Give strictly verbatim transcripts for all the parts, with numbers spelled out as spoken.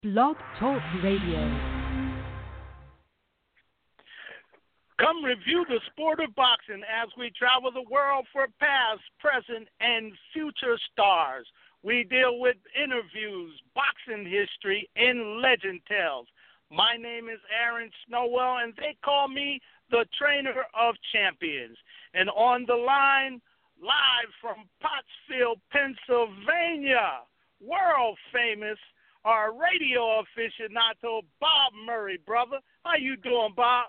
Blog Talk Radio. Come review the sport of boxing as we travel the world for past, present, and future stars. We deal with interviews, boxing history, and legend tales. My name is Aaron Snowell, and they call me the trainer of champions. And on the line, live from Pottsville, Pennsylvania, world famous, our radio aficionado, Bob Murray, brother. How you doing, Bob?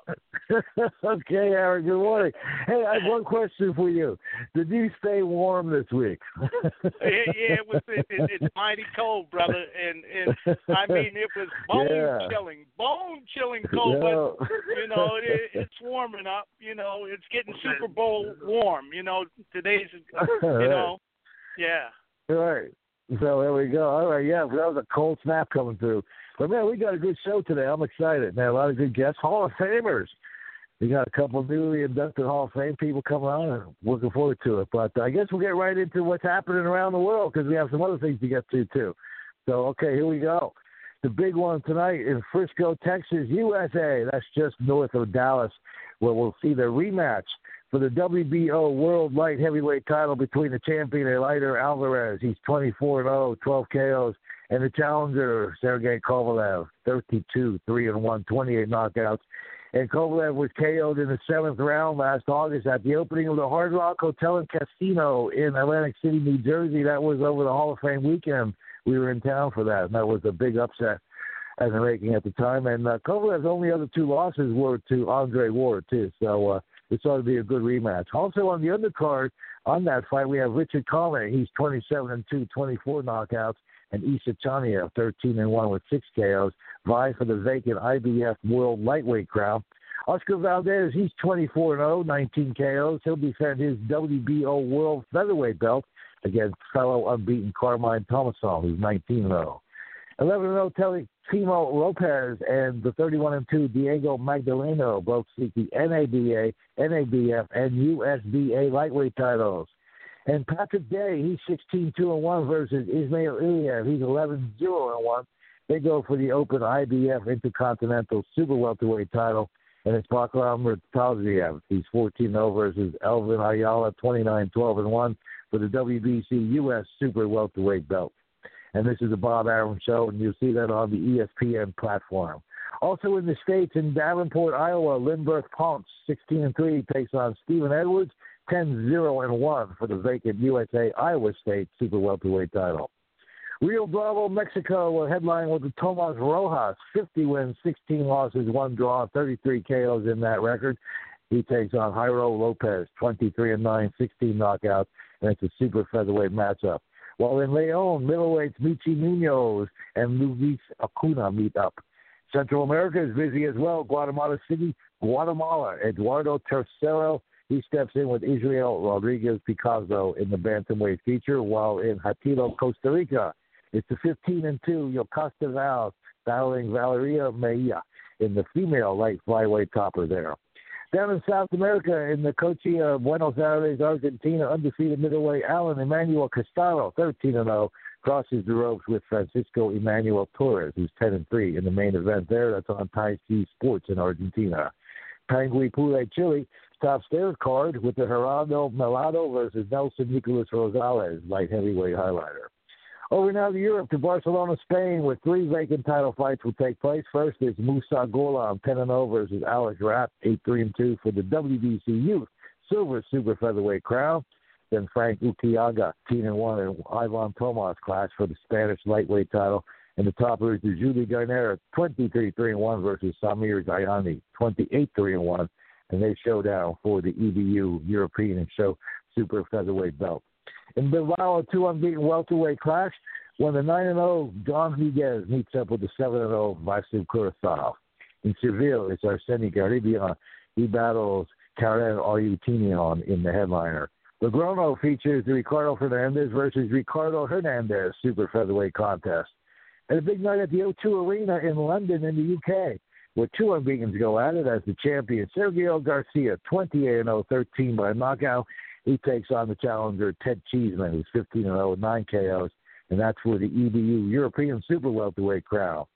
Okay, Aaron, good morning. Hey, I have one question for you. Did you stay warm this week? yeah, yeah, it was. It, it, it's mighty cold, brother, and and I mean it was bone yeah. chilling, bone chilling cold. Yeah. But you know, it, it's warming up. You know, it's getting Super Bowl warm. You know, today's. You know, yeah. All right. So there we go. All right, yeah, that was a cold snap coming through. But, man, we got a good show today. I'm excited. Man, a lot of good guests. Hall of Famers. We got a couple of newly inducted Hall of Fame people coming on, and looking forward to it. But I guess we'll get right into what's happening around the world because we have some other things to get to, too. So, okay, here we go. The big one tonight in Frisco, Texas, U S A. That's just north of Dallas, where we'll see the rematch for the W B O World Light Heavyweight title between the champion Eleider Alvarez. He's twenty-four and oh, twelve K Os. And the challenger, Sergey Kovalev, thirty-two, three and one, twenty-eight knockouts. And Kovalev was K O'd in the seventh round last August at the opening of the Hard Rock Hotel and Casino in Atlantic City, New Jersey. That was over the Hall of Fame weekend. We were in town for that, and that was a big upset as the making at the time. And uh, Kovalev's only other two losses were to Andre Ward, too. So uh, this ought to be a good rematch. Also on the undercard on that fight, we have Richard Conley. He's twenty-seven and two, twenty-four knockouts. And Isa Chaniev, thirteen and one with six K Os, vying for the vacant I B F World Lightweight crown. Oscar Valdez, he's twenty-four and oh, nineteen K Os. He'll defend his W B O World Featherweight belt against fellow unbeaten Carmine Thomasson, who's nineteen and oh. eleven and oh Timo Lopez and the thirty-one and two Diego Magdaleno both seek the N A B A, N A B F, and U S B A lightweight titles. And Patrick Day, he's sixteen two and one versus Ismail Iliev. He's eleven zero and one. They go for the open I B F Intercontinental Super Welterweight title. And it's Bakram Murtaziev. He's fourteen and oh versus Elvin Ayala, twenty-nine twelve and one for the W B C U S Super Welterweight belt. And this is the Bob Arum Show, and you'll see that on the E S P N platform. Also in the States, in Davenport, Iowa, Lindbergh Ponce, sixteen and three, takes on Stephen Edwards, ten zero and one for the vacant U S A Iowa State Super Welterweight title. Rio Bravo, Mexico, will headline with the Tomas Rojas, fifty wins, sixteen losses, one draw, thirty-three K Os in that record. He takes on Jairo Lopez, twenty-three and nine, sixteen knockouts, and it's a super featherweight matchup. While in Leon, middleweights Michi Munoz and Luis Acuna meet up. Central America is busy as well. Guatemala City, Guatemala, Eduardo Tercero. He steps in with Israel Rodriguez Picasso in the bantamweight feature, while in Hatilo, Costa Rica, it's the fifteen and two Yocasta Val battling Valeria Mejia in the female light flyweight topper there. Down in South America, in the Cochi of Buenos Aires, Argentina, undefeated middleweight Alan Emmanuel Castano, thirteen and oh, crosses the ropes with Francisco Emmanuel Torres, who's ten and three in the main event there. That's on Tai Chi Sports in Argentina. Pangui Pule Chile tops their card with the Gerardo Melado versus Nelson Nicolas Rosales, light heavyweight highlighter. Over now to Europe, to Barcelona, Spain, where three vacant title fights will take place. First is Musa Golan, ten and oh versus Alex Rapp, eight three and two for the W B C Youth Silver Super Featherweight crown. Then Frank Ukiaga, ten and one, and Ivan Tomas clash for the Spanish lightweight title. And the topper is Julie Garnera, twenty-three three and one versus Samir Zayani, twenty-eight three and one. And they showdown for the E B U European and Show Super Featherweight belt. In Bilbao, a two unbeaten welterweight clash when the nine and oh John Higuez meets up with the seven and oh Vasyl Kurosav. In Seville, it's Arseny Garibian. He battles Karen Arutinian in the headliner. Logrono features the Ricardo Fernandez versus Ricardo Hernandez super featherweight contest. And a big night at the O two Arena in London in the U K, where two unbeatens go at it as the champion Sergio Garcia, twenty-eight and oh, thirteen by knockout. He takes on the challenger Ted Cheeseman, who's fifteen and oh with nine K Os, and that's for the E B U European Super Welterweight crown.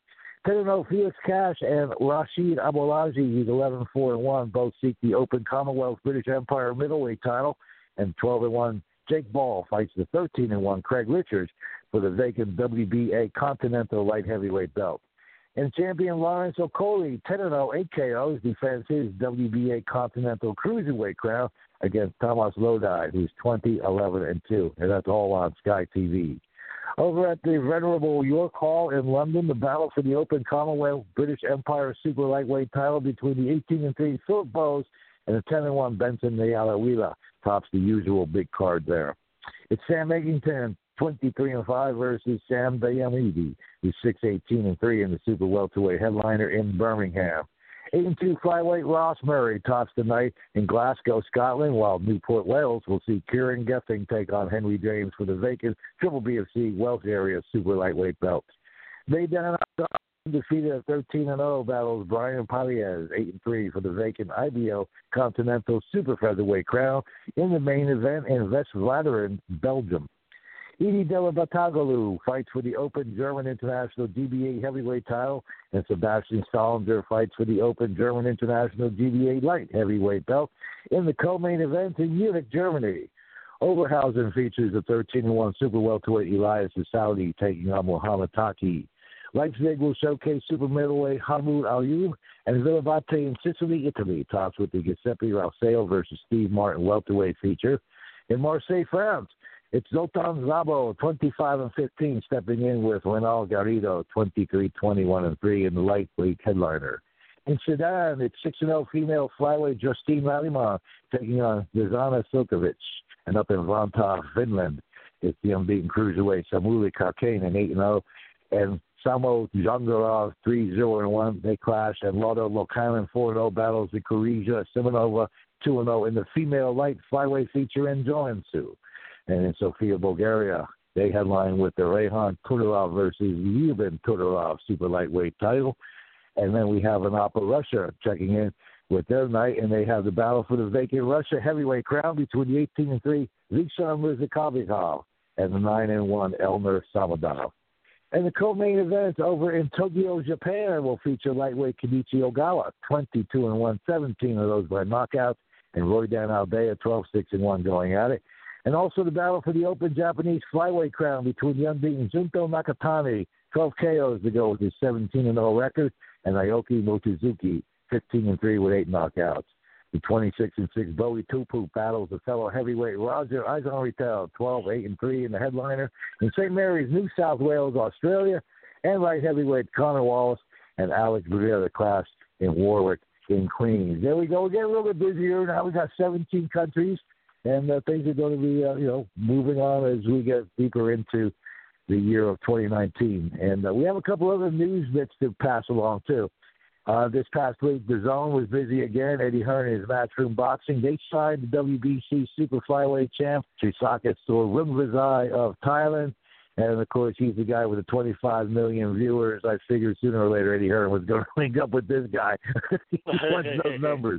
ten and oh Felix Cash and Rashid Abolaji, he's eleven four and one, both seek the Open Commonwealth British Empire middleweight title, and twelve and one Jake Ball fights the thirteen and one Craig Richards for the vacant W B A Continental Light Heavyweight belt. And champion Lawrence Okolie, ten and oh eight K Os, defends his W B A Continental Cruiserweight crown against Thomas Lodi, who's twenty, eleven and two, and that's all on Sky T V. Over at the venerable York Hall in London, the battle for the Open Commonwealth British Empire Super Lightweight title between the eighteen and three Philip Bowes and the ten and one Benson Nyalawila tops the usual big card there. It's Sam Egington, twenty-three and five versus Sam Bayamidi, who's six, eighteen and three in the Super Welterweight headliner in Birmingham. eight and two flyweight Ross Murray tops the night in Glasgow, Scotland, while Newport, Wales will see Kieran Gething take on Henry James for the vacant Triple B F C Welsh area super lightweight belt. They then defeated at thirteen and oh battles Brian Paliez, eight and three for the vacant I B O Continental Super Featherweight crown in the main event in West-Vlaanderen, Belgium. Edie Della Batagolu fights for the Open German International G B A Heavyweight title, and Sebastian Stollinger fights for the Open German International G B A Light Heavyweight belt in the co-main event in Munich, Germany. Oberhausen features the thirteen and one Super Welterweight Elias Saudi taking on Muhammad Taki. Leipzig will showcase Super Middleweight Hamoud Ayoub, and Villavate in Sicily, Italy tops with the Giuseppe Rauseo versus Steve Martin Welterweight feature. In Marseille, France, it's Zoltan Szabo, twenty-five and fifteen, stepping in with Renal Garrido, twenty-three, twenty-one and three in the lightweight headliner. In Sudan, it's six and oh female flyweight Justine Laliman taking on Zuzana Silkovic. And up in Vantaa, Finland, it's the unbeaten cruiserweight Samuli Karkane, and eight and oh, and Samo Zhangarov, three, zero and one. They clash, and Lotto Lokanen, four and oh, battles the Korija Simonova, two and oh in the female light flyweight feature in Joensuu. And in Sofia, Bulgaria, they headline with the Rayhan Tudorov versus Lyuben Tudorov super lightweight title. And then we have Anapa, Russia, checking in with their night, and they have the battle for the vacant Russia heavyweight crown between the eighteen and three Vishan Murzakovitov and the nine and one Elmer Samadov. And the co-main event over in Tokyo, Japan, will feature lightweight Kenichi Ogawa, twenty-two and one, seventeen of those by knockouts, and Roydan Albea, twelve, six and one going at it. And also the battle for the Open Japanese flyweight crown between the unbeaten Junto Nakatani, twelve K Os to go with his seventeen and oh record, and Naoki Mochizuki, fifteen and three with eight knockouts. The twenty-six and six Bowie Tupu battles the fellow heavyweight Roger Eisen-Ritel, twelve, eight and three in the headliner. In Saint Mary's, New South Wales, Australia, and light heavyweight Connor Wallace and Alex Bruder class in Warwick in Queens. There we go. We're getting a little bit busier now. We got seventeen countries, and uh, things are going to be, uh, you know, moving on as we get deeper into the year of twenty nineteen. And uh, we have a couple other news bits to pass along, too. Uh, this past week, the Zone was busy again. Eddie Hearn and his Matchroom Boxing. They signed the W B C Super Flyweight champ, Chisaka Sorumvizai of Thailand. And, of course, he's the guy with the twenty-five million viewers. I figured sooner or later Eddie Hearn was going to link up with this guy. He wants those numbers.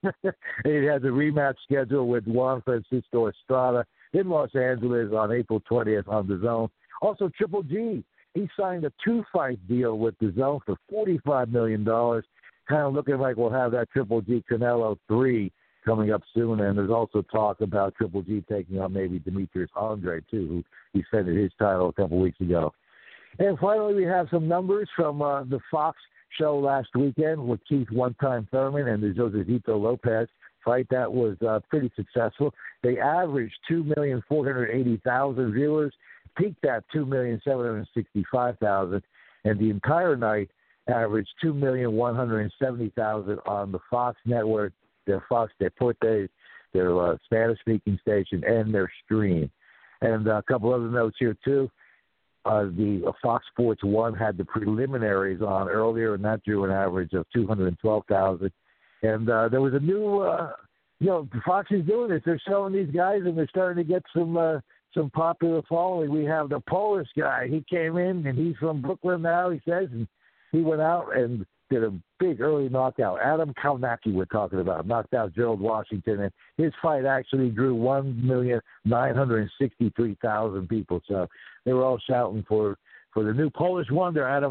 He has a rematch scheduled with Juan Francisco Estrada in Los Angeles on April twentieth on the Zone. Also, Triple G. He signed a two-fight deal with the Zone for forty-five million dollars, kind of looking like we'll have that Triple G Canelo three coming up soon. And there's also talk about Triple G taking on maybe Demetrius Andre, too, who defended his title a couple weeks ago. And finally, we have some numbers from uh, the Fox show last weekend with Keith One-Time Thurman and the Josecito Lopez fight. That was uh, pretty successful. They averaged two million four hundred eighty thousand viewers, peaked at two million seven hundred sixty-five thousand, and the entire night averaged two million one hundred seventy thousand on the Fox network, their Fox Deportes, their uh, Spanish-speaking station, and their stream. And uh, a couple other notes here, too. Uh, the uh, Fox Sports one had the preliminaries on earlier, and that drew an average of two hundred twelve thousand. And uh, there was a new, uh, you know, Fox is doing this. They're showing these guys, and they're starting to get some uh, some popular following. We have the Polish guy. He came in, and he's from Brooklyn now, he says, and he went out and did a big early knockout. Adam Kalnacki we're talking about, knocked out Gerald Washington, and his fight actually drew one million nine hundred sixty-three thousand people. So they were all shouting for, for the new Polish wonder, Adam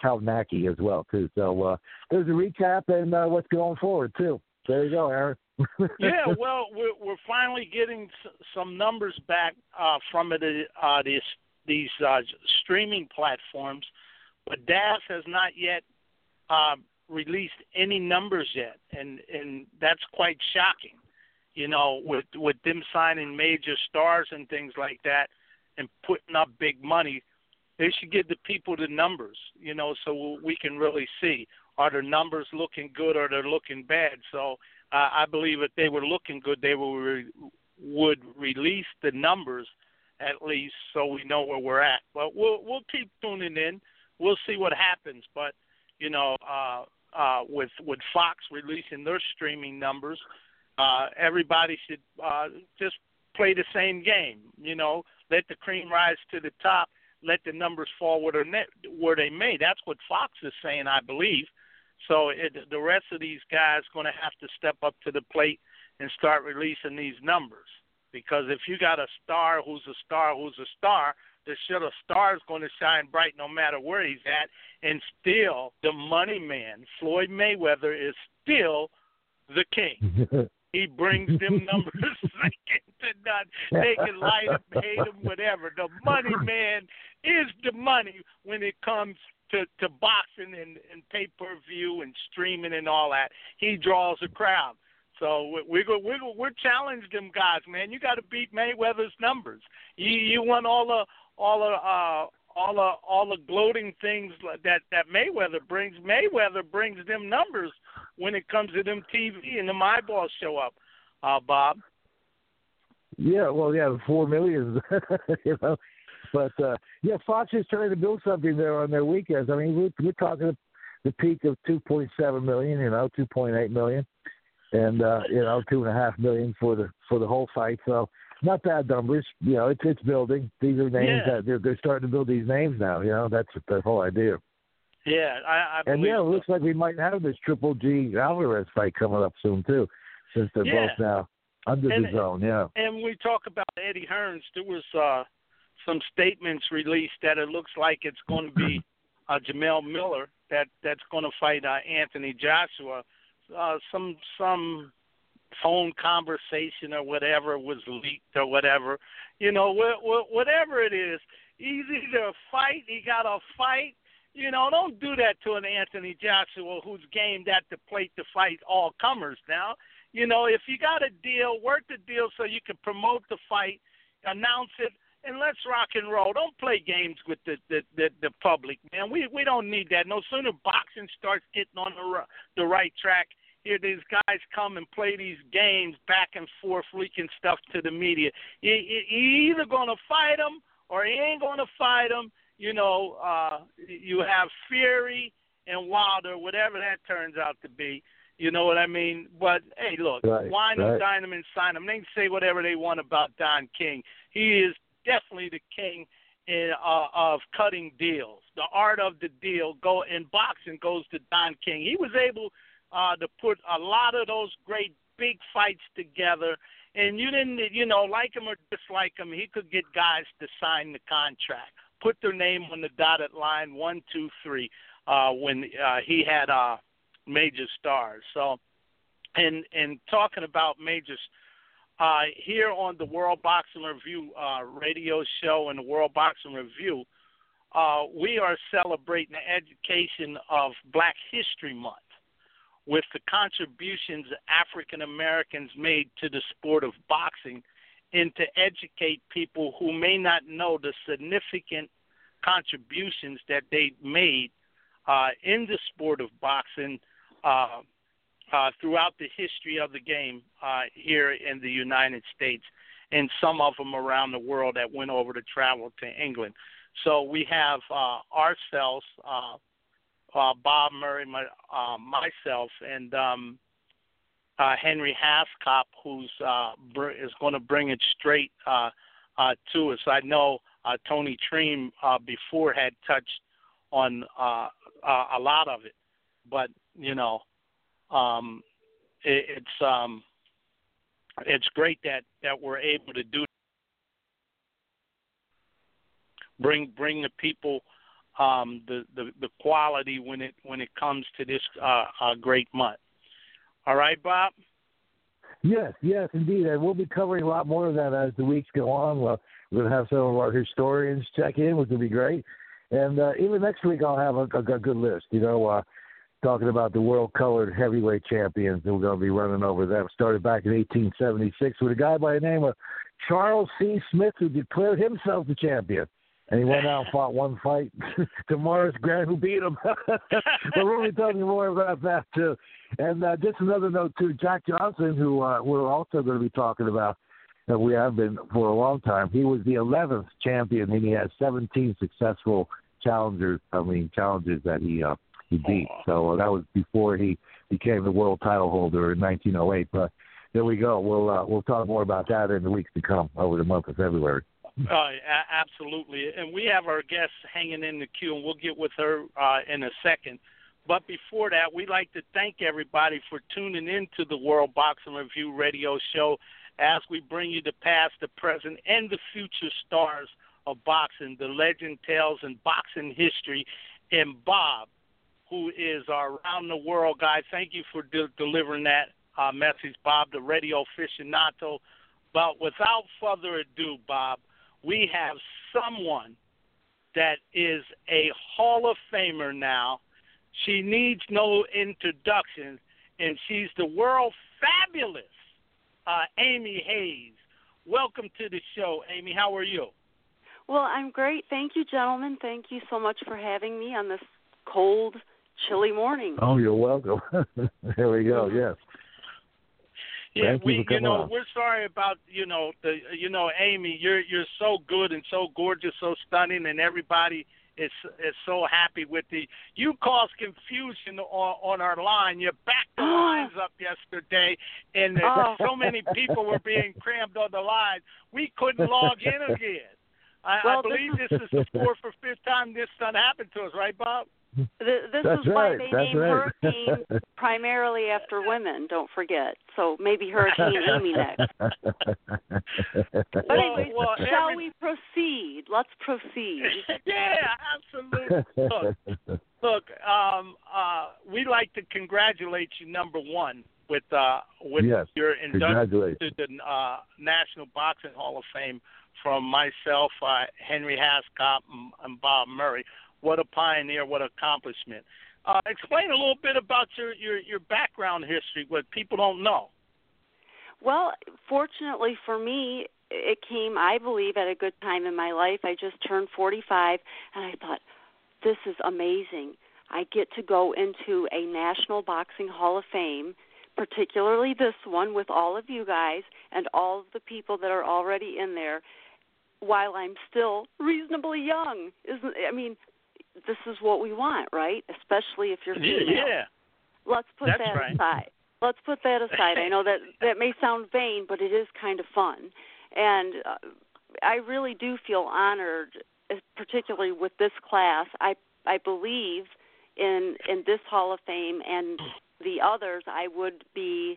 Kalnacki as well too. So uh, there's a recap and uh, what's going forward too. There you go, Aaron. Yeah, well, we're we're finally getting s- some numbers back uh, from it, uh, these these uh, streaming platforms, but D A S has not yet uh, released any numbers yet, and and that's quite shocking. You know, with with them signing major stars and things like that, and putting up big money, they should give the people the numbers. You know, so we can really see, are the numbers looking good or they're looking bad. So uh, I believe if they were looking good, they will re- would release the numbers at least, so we know where we're at. But we'll we'll keep tuning in. We'll see what happens. But you know, uh, uh, with with Fox releasing their streaming numbers, uh, everybody should uh, just play the same game. You know, let the cream rise to the top. Let the numbers fall where, net, where they may. That's what Fox is saying, I believe. So it, the rest of these guys are going to have to step up to the plate and start releasing these numbers. Because if you got a star who's a star who's a star, the shit a star is going to shine bright no matter where he's at. And still, the money man, Floyd Mayweather, is still the king. He brings them numbers second to none. They can light him, hate him, whatever. The money man is the money when it comes to, to boxing and, and pay-per-view and streaming and all that. He draws a crowd. So we're we're we're, we're challenging them guys, man. You got to beat Mayweather's numbers. You you want all the all the uh, all the all the gloating things that that Mayweather brings. Mayweather brings them numbers when it comes to them T V and them eyeballs show up, uh, Bob. Yeah, well, yeah, four million, you know. But uh, yeah, Fox is trying to build something there on their weekends. I mean, we're, we're talking the peak of two point seven million, you know, two point eight million. And uh, you know, two and a half million for the for the whole fight. So not bad numbers. You know, it's it's building. These are names Yeah. that they're they're starting to build these names now. You know, that's the whole idea. Yeah, I, I and believe yeah, it so. looks like we might have this Triple G Alvarez fight coming up soon too, since they're Yeah. both now under and, the zone. Yeah. And we talk about Eddie Hearns. There was uh, some statements released that it looks like it's going to be uh, Jamel Miller that that's going to fight uh, Anthony Joshua. Uh, some some phone conversation or whatever was leaked or whatever, you know, wh- wh- whatever it is, he's either a fight, he got a fight, you know, don't do that to an Anthony Joshua who's gamed at the plate to fight all comers now. You know, if you got a deal, work the deal so you can promote the fight, announce it, and let's rock and roll. Don't play games with the the, the, the public, man. We we don't need that. No sooner boxing starts getting on the the right track, here these guys come and play these games back and forth, leaking stuff to the media. You, you, you either going to fight them or you ain't going to fight them. You know, uh, you have Fury and Wilder, whatever that turns out to be. You know what I mean? But, hey, look, Right, wine them, right. dine them, and sign them. They can say whatever they want about Don King. He is definitely the king in, uh, of cutting deals. The art of the deal go in boxing goes to Don King. He was able uh, to put a lot of those great big fights together, and you didn't, you know, like him or dislike him, he could get guys to sign the contract, put their name on the dotted line, one, two, three, uh, when uh, he had uh, major stars. So, and and talking about majors, uh, here on the World Boxing Review uh, radio show and the World Boxing Review, uh, we are celebrating the education of Black History Month with the contributions African Americans made to the sport of boxing, and to educate people who may not know the significant contributions that they made uh, in the sport of boxing uh, uh, throughout the history of the game uh, here in the United States, and some of them around the world that went over to travel to England. So we have uh, ourselves, uh, uh, Bob Murray, my, uh, myself, and um, uh, Henry Haskop, who's uh, br- is going to bring it straight uh, uh, to us. I know uh, Tony Treem uh, before had touched on uh, uh, a lot of it, but you know, um, it, it's um, it's great that, that we're able to do bring bring the people um, the, the the quality when it when it comes to this uh, uh, great month. All right, Bob? Yes, yes, indeed. And we'll be covering a lot more of that as the weeks go on. We'll, we're going to have some of our historians check in, which will be great. And uh, even next week I'll have a, a, a good list, you know, uh, talking about the world-colored heavyweight champions. And we're going to be running over them. Started back in eighteen seventy-six with a guy by the name of Charles C. Smith, who declared himself the champion. And he went out and fought one fight to Morris Grant, who beat him. But we'll be talking more about that, too. And uh, just another note, too, Jack Johnson, who uh, we're also going to be talking about, that we have been for a long time. He was the eleventh champion, and he had seventeen successful challengers, I mean, challenges that he uh, he beat. So uh, that was before he became the world title holder in nineteen oh eight. But there we go. We'll, uh, we'll talk more about that in the weeks to come over the month of February. Uh, a- absolutely. And we have our guest hanging in the queue, and we'll get with her uh, in a second. But before that, we'd like to thank everybody for tuning in to the World Boxing Review radio show as we bring you the past, the present, and the future stars of boxing, the legend tales and boxing history. And Bob, who is our round-the-world guy, thank you for de- delivering that uh, message, Bob, the radio aficionado. But without further ado, Bob, we have someone that is a Hall of Famer now. She needs no introduction, and she's the world fabulous uh, Amy Hayes. Welcome to the show, Amy. How are you? Well, I'm great. Thank you, gentlemen. Thank you so much for having me on this cold, chilly morning. Oh, you're welcome. There we go, yes. Yeah, Thank we, you, you know, on. we're sorry about, you know, the, you know, Amy, you're you're so good and so gorgeous, so stunning, and everybody is is so happy with the. You caused confusion on, on our line. You backed the lines up yesterday, and Oh. so many people were being crammed on the line. We couldn't log in again. I, Well, I believe this this is the fourth or fifth time this done happened to us, right, Bob? Th- This That's is why right, they that's named right. Hurricane primarily after women, don't forget. So maybe Hurricane Amy next. But anyway, well, shall every- we proceed? Let's proceed. Yeah, absolutely. Look, look um, uh, we'd like to congratulate you, number one, with uh, with Yes, your induction congratulations. to the uh, National Boxing Hall of Fame from myself, uh, Henry Hascott, and, and Bob Murray. What a pioneer, what accomplishment. Uh, explain a little bit about your, your, your background history, what people don't know. Well, fortunately for me, it came, I believe, at a good time in my life. I just turned forty-five, and I thought, this is amazing. I get to go into a National Boxing Hall of Fame, particularly this one with all of you guys and all of the people that are already in there, while I'm still reasonably young. Isn't I mean, this is what we want, right? Especially if you're female. Yeah. Let's put That's that right. aside. Let's put that aside. I know that that may sound vain, but it is kind of fun. And uh, I really do feel honored, particularly with this class. I I believe in in this Hall of Fame and the others. I would be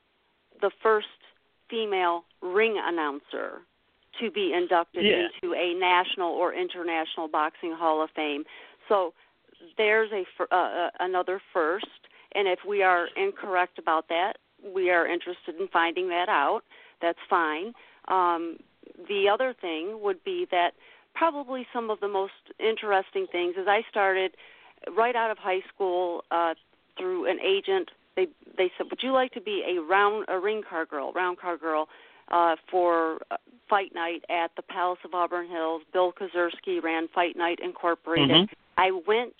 the first female ring announcer to be inducted Yeah. into a national or international boxing Hall of Fame. So there's a uh, another first, and if we are incorrect about that, we are interested in finding that out. That's fine. Um, the other thing would be that probably some of the most interesting things is I started right out of high school uh, through an agent. They they said, would you like to be a round a ring car girl, round car girl uh, for Fight Night at the Palace of Auburn Hills? Bill Kazurski ran Fight Night Incorporated. Mm-hmm. I went,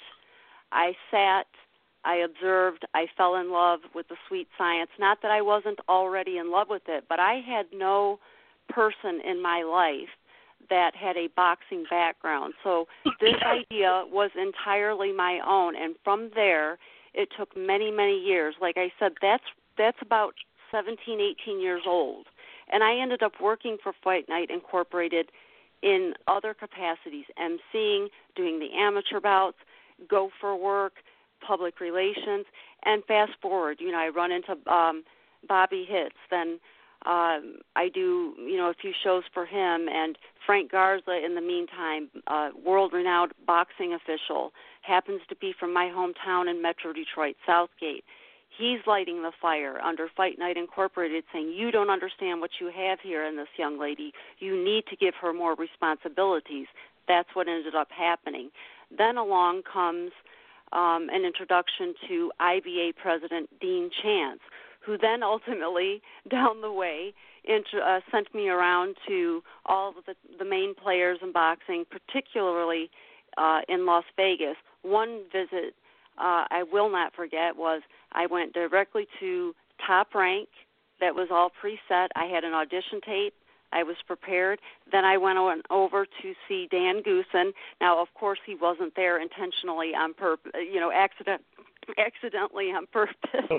I sat, I observed, I fell in love with the sweet science. Not that I wasn't already in love with it, but I had no person in my life that had a boxing background. So this idea was entirely my own, and from there it took many, many years. Like I said, that's that's about seventeen, eighteen years old. And I ended up working for Fight Night Incorporated in other capacities, emceeing, doing the amateur bouts, go for work, public relations, and fast forward, you know, I run into um, Bobby Hitz, then Um, I do, you know, a few shows for him, and Frank Garza, in the meantime, uh, world-renowned boxing official, happens to be from my hometown in Metro Detroit, Southgate. He's lighting the fire under Fight Night Incorporated, saying, you don't understand what you have here in this young lady. You need to give her more responsibilities. That's what ended up happening. Then along comes um, an introduction to I B A President Dean Chance, who then ultimately, down the way, int- uh, sent me around to all of the, the main players in boxing, particularly uh, in Las Vegas. One visit uh, I will not forget was I went directly to Top Rank. That was all preset. I had an audition tape. I was prepared. Then I went on over to see Dan Goosen. Now, of course, he wasn't there intentionally on purpose, you know, accident, accidentally on purpose.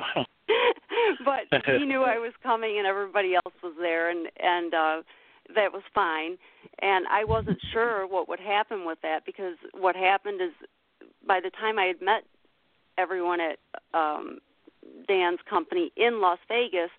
But he knew I was coming, and everybody else was there, and and uh, that was fine. And I wasn't sure what would happen with that, because what happened is by the time I had met everyone at um, Dan's company in Las Vegas,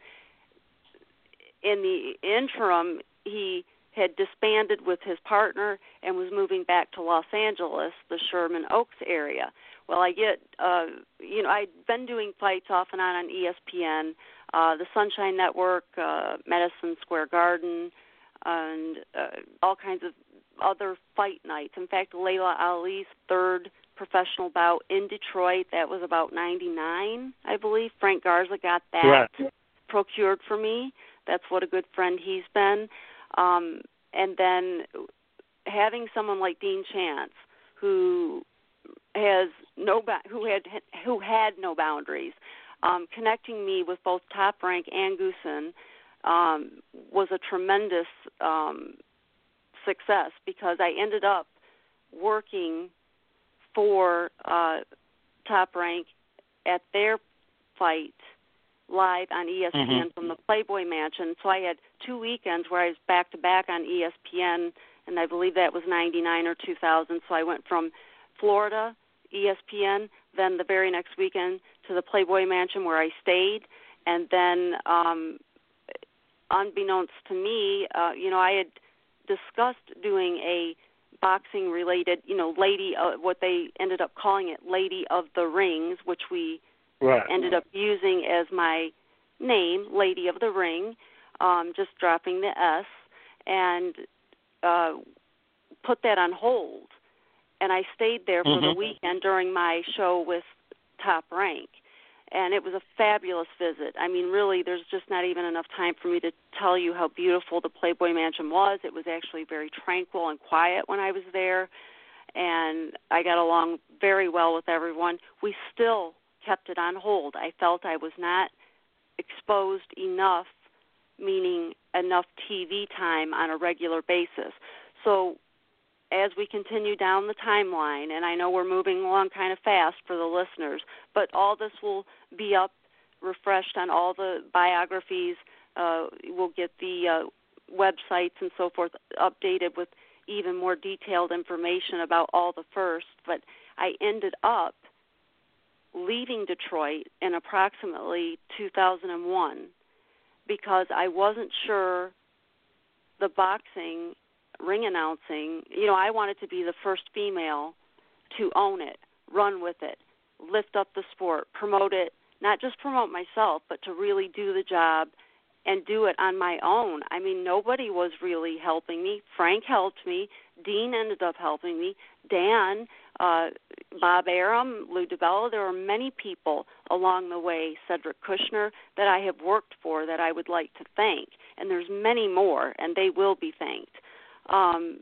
in the interim, he had disbanded with his partner and was moving back to Los Angeles, the Sherman Oaks area. Well, I get, uh, you know, I'd been doing fights off and on on E S P N, uh, the Sunshine Network, uh, Madison Square Garden, and uh, all kinds of other fight nights. In fact, Layla Ali's third professional bout in Detroit, that was about ninety-nine, I believe. Frank Garza got that right. procured for me. That's what a good friend he's been. Um, and then having someone like Dean Chance, who has no ba- who had who had no boundaries, um, connecting me with both Top Rank and Goosen um, was a tremendous um, success, because I ended up working for uh, Top Rank at their fight live on E S P N mm-hmm. from the Playboy Mansion. So I had two weekends where I was back-to-back on E S P N, and I believe that was ninety-nine or two thousand. So I went from Florida, E S P N, then the very next weekend to the Playboy Mansion where I stayed, and then um, unbeknownst to me, uh, you know, I had discussed doing a boxing-related, you know, lady, uh, what they ended up calling it, Lady of the Rings, which we right. ended up using as my name, Lady of the Ring, um, just dropping the S, and uh, put that on hold. And I stayed there for mm-hmm. the weekend during my show with Top Rank. And it was a fabulous visit. I mean, really, there's just not even enough time for me to tell you how beautiful the Playboy Mansion was. It was actually very tranquil and quiet when I was there, and I got along very well with everyone. We still kept it on hold. I felt I was not exposed enough, meaning enough T V time on a regular basis. So as we continue down the timeline, and I know we're moving along kind of fast for the listeners, but all this will be up, refreshed on all the biographies. Uh, we'll get the uh, websites and so forth updated with even more detailed information about all the firsts. But I ended up leaving Detroit in approximately two thousand one because I wasn't sure the boxing ring announcing, you know, I wanted to be the first female to own it, run with it, lift up the sport, promote it, not just promote myself, but to really do the job and do it on my own. I mean, nobody was really helping me. Frank helped me. Dean ended up helping me. Dan, uh, Bob Arum, Lou DiBella, there were many people along the way, Cedric Kushner, that I have worked for that I would like to thank. And there's many more, and they will be thanked. Um,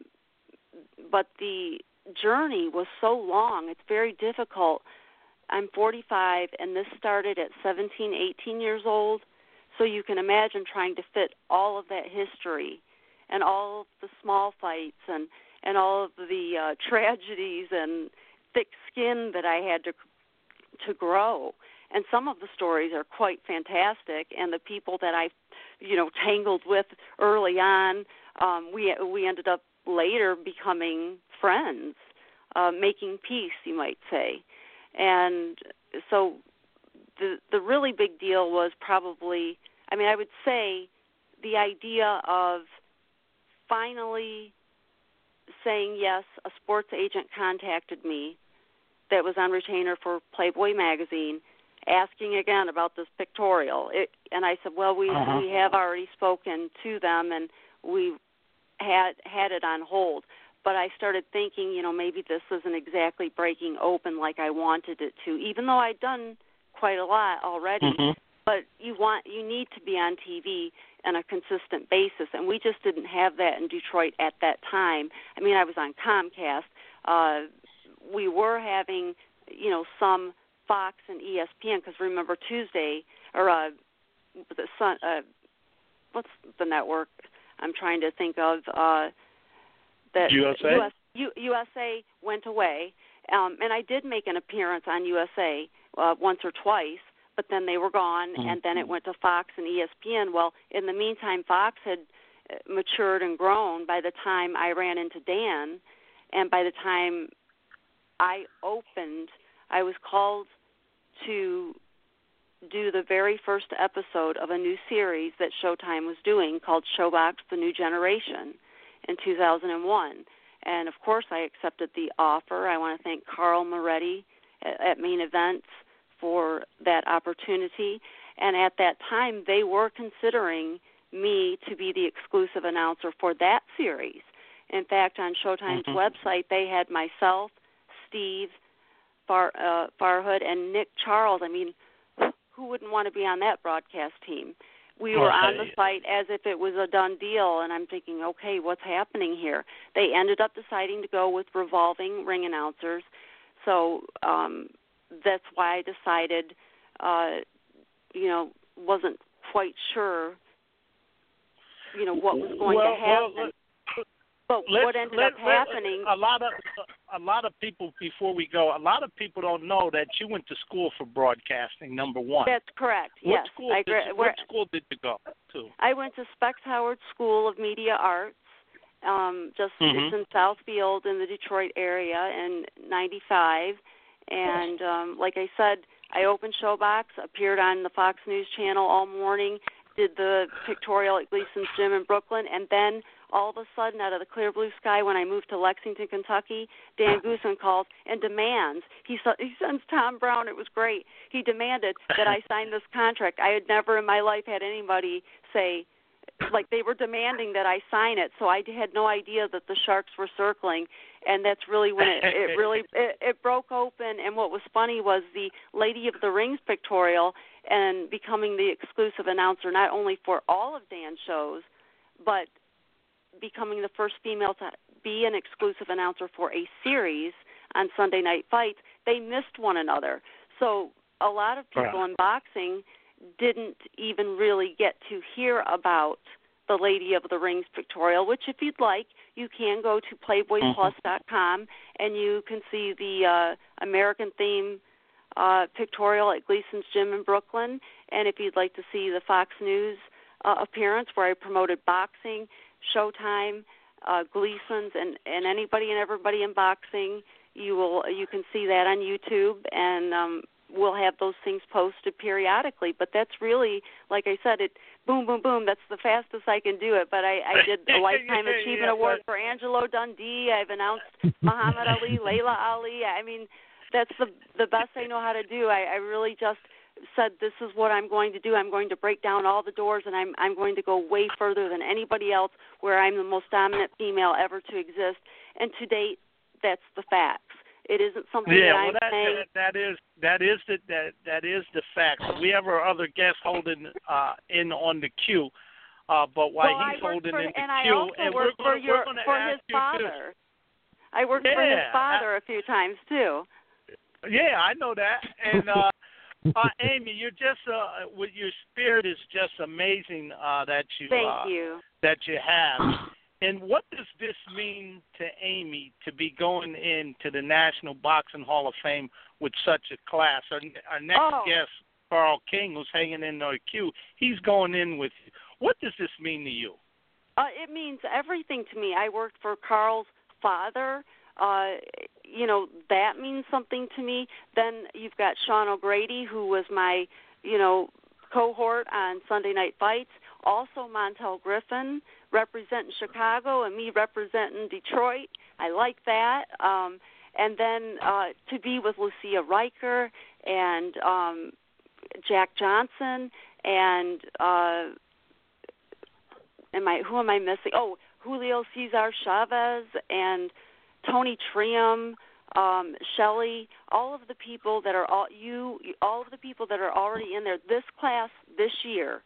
but the journey was so long, it's very difficult. I'm forty-five, and this started at seventeen, eighteen years old, so you can imagine trying to fit all of that history and all of the small fights and, and all of the uh, tragedies and thick skin that I had to to grow. And some of the stories are quite fantastic, and the people that I, you know, tangled with early on, um, we we ended up later becoming friends, uh, making peace, you might say. And so the the really big deal was probably, I mean, I would say the idea of finally saying yes, a sports agent contacted me that was on retainer for Playboy magazine, asking again about this pictorial. It, and I said, well, we uh-huh. we have already spoken to them, and we had had it on hold. But I started thinking, you know, maybe this isn't exactly breaking open like I wanted it to, even though I'd done quite a lot already. Mm-hmm. But you want you need to be on T V on a consistent basis, and we just didn't have that in Detroit at that time. I mean, I was on Comcast. Uh, we were having, you know, some Fox and E S P N, because remember Tuesday, or uh, the Sun, uh, what's the network I'm trying to think of? Uh, that U S A? U S, U, U S A went away, um, and I did make an appearance on U S A uh, once or twice, but then they were gone, mm-hmm. and then it went to Fox and E S P N. Well, in the meantime, Fox had matured and grown by the time I ran into Dan, and by the time I opened, I was called to do the very first episode of a new series that Showtime was doing called Showbox: The New Generation in two thousand one. And, of course, I accepted the offer. I want to thank Carl Moretti at, at Main Events for that opportunity. And at that time, they were considering me to be the exclusive announcer for that series. In fact, on Showtime's mm-hmm. website, they had myself, Steve Far, uh, Farhood, and Nick Charles. I mean, who wouldn't want to be on that broadcast team? We were on the site as if it was a done deal, and I'm thinking, okay, what's happening here? They ended up deciding to go with revolving ring announcers, so um, that's why I decided, uh, you know, wasn't quite sure, you know, what was going well, to happen. Well, But let, what ended let, up happening? A lot of a lot of people, before we go, a lot of people don't know that you went to school for broadcasting. Number one. That's correct. What yes, school I did you, What school did you go to? I went to Specs Howard School of Media Arts. Um, just mm-hmm. it's in Southfield in the Detroit area in ninety-five, and um, like I said, I opened Showbox, appeared on the Fox News Channel all morning, did the pictorial at Gleason's Gym in Brooklyn, and then all of a sudden, out of the clear blue sky, when I moved to Lexington, Kentucky, Dan Goosen calls and demands. He, he sends Tom Brown. It was great. He demanded that I sign this contract. I had never in my life had anybody say, like they were demanding that I sign it. So I had no idea that the Sharks were circling, and that's really when it, it really it, it broke open. And what was funny was the Lady of the Rings pictorial and becoming the exclusive announcer not only for all of Dan's shows, but becoming the first female to be an exclusive announcer for a series on Sunday Night Fights. They missed one another. So a lot of people right. in boxing didn't even really get to hear about the Lady of the Rings pictorial, which if you'd like, you can go to playboy plus dot com and you can see the uh, American theme uh, pictorial at Gleason's Gym in Brooklyn. And if you'd like to see the Fox News uh, appearance where I promoted boxing, Showtime, uh, Gleason's, and, and anybody and everybody in boxing, you will you can see that on YouTube, and um, we'll have those things posted periodically. But that's really, like I said, it boom, boom, boom. That's the fastest I can do it. But I, I did a Lifetime yeah, Achievement yeah, Award but... for Angelo Dundee. I've announced Muhammad Ali, Layla Ali. I mean, that's the the best I know how to do. I, I really just said this is what I'm going to do. I'm going to break down all the doors, and I'm I'm going to go way further than anybody else, where I'm the most dominant female ever to exist. And to date, that's the facts. It isn't something yeah, that I'm well, that, saying. that is that is the that that is the facts. We have our other guest holding uh, in on the queue, uh, but while well, he's I holding for, in the and queue, I also and worked we're for gonna, your we're for ask his you father. Too. I worked yeah, for his father I, a few times too. Yeah, I know that, and. Uh, Uh, Amy, you're just uh, with your spirit is just amazing uh, that you Thank uh, you. that you have. And what does this mean to Amy to be going into the National Boxing Hall of Fame with such a class? Our, our next oh. guest, Carl King, who's hanging in the queue, he's going in with you. What does this mean to you? Uh, it means everything to me. I worked for Carl's father. Uh, you know, that means something to me. Then you've got Sean O'Grady, who was my, you know, cohort on Sunday Night Fights. Also, Montel Griffin representing Chicago and me representing Detroit. I like that. Um, and then uh, to be with Lucia Riker and um, Jack Johnson and uh, am I who am I missing? Oh, Julio Cesar Chavez and Tony Trium, um, Shelley, all of the people that are all you, all of the people that are already in there. This class this year,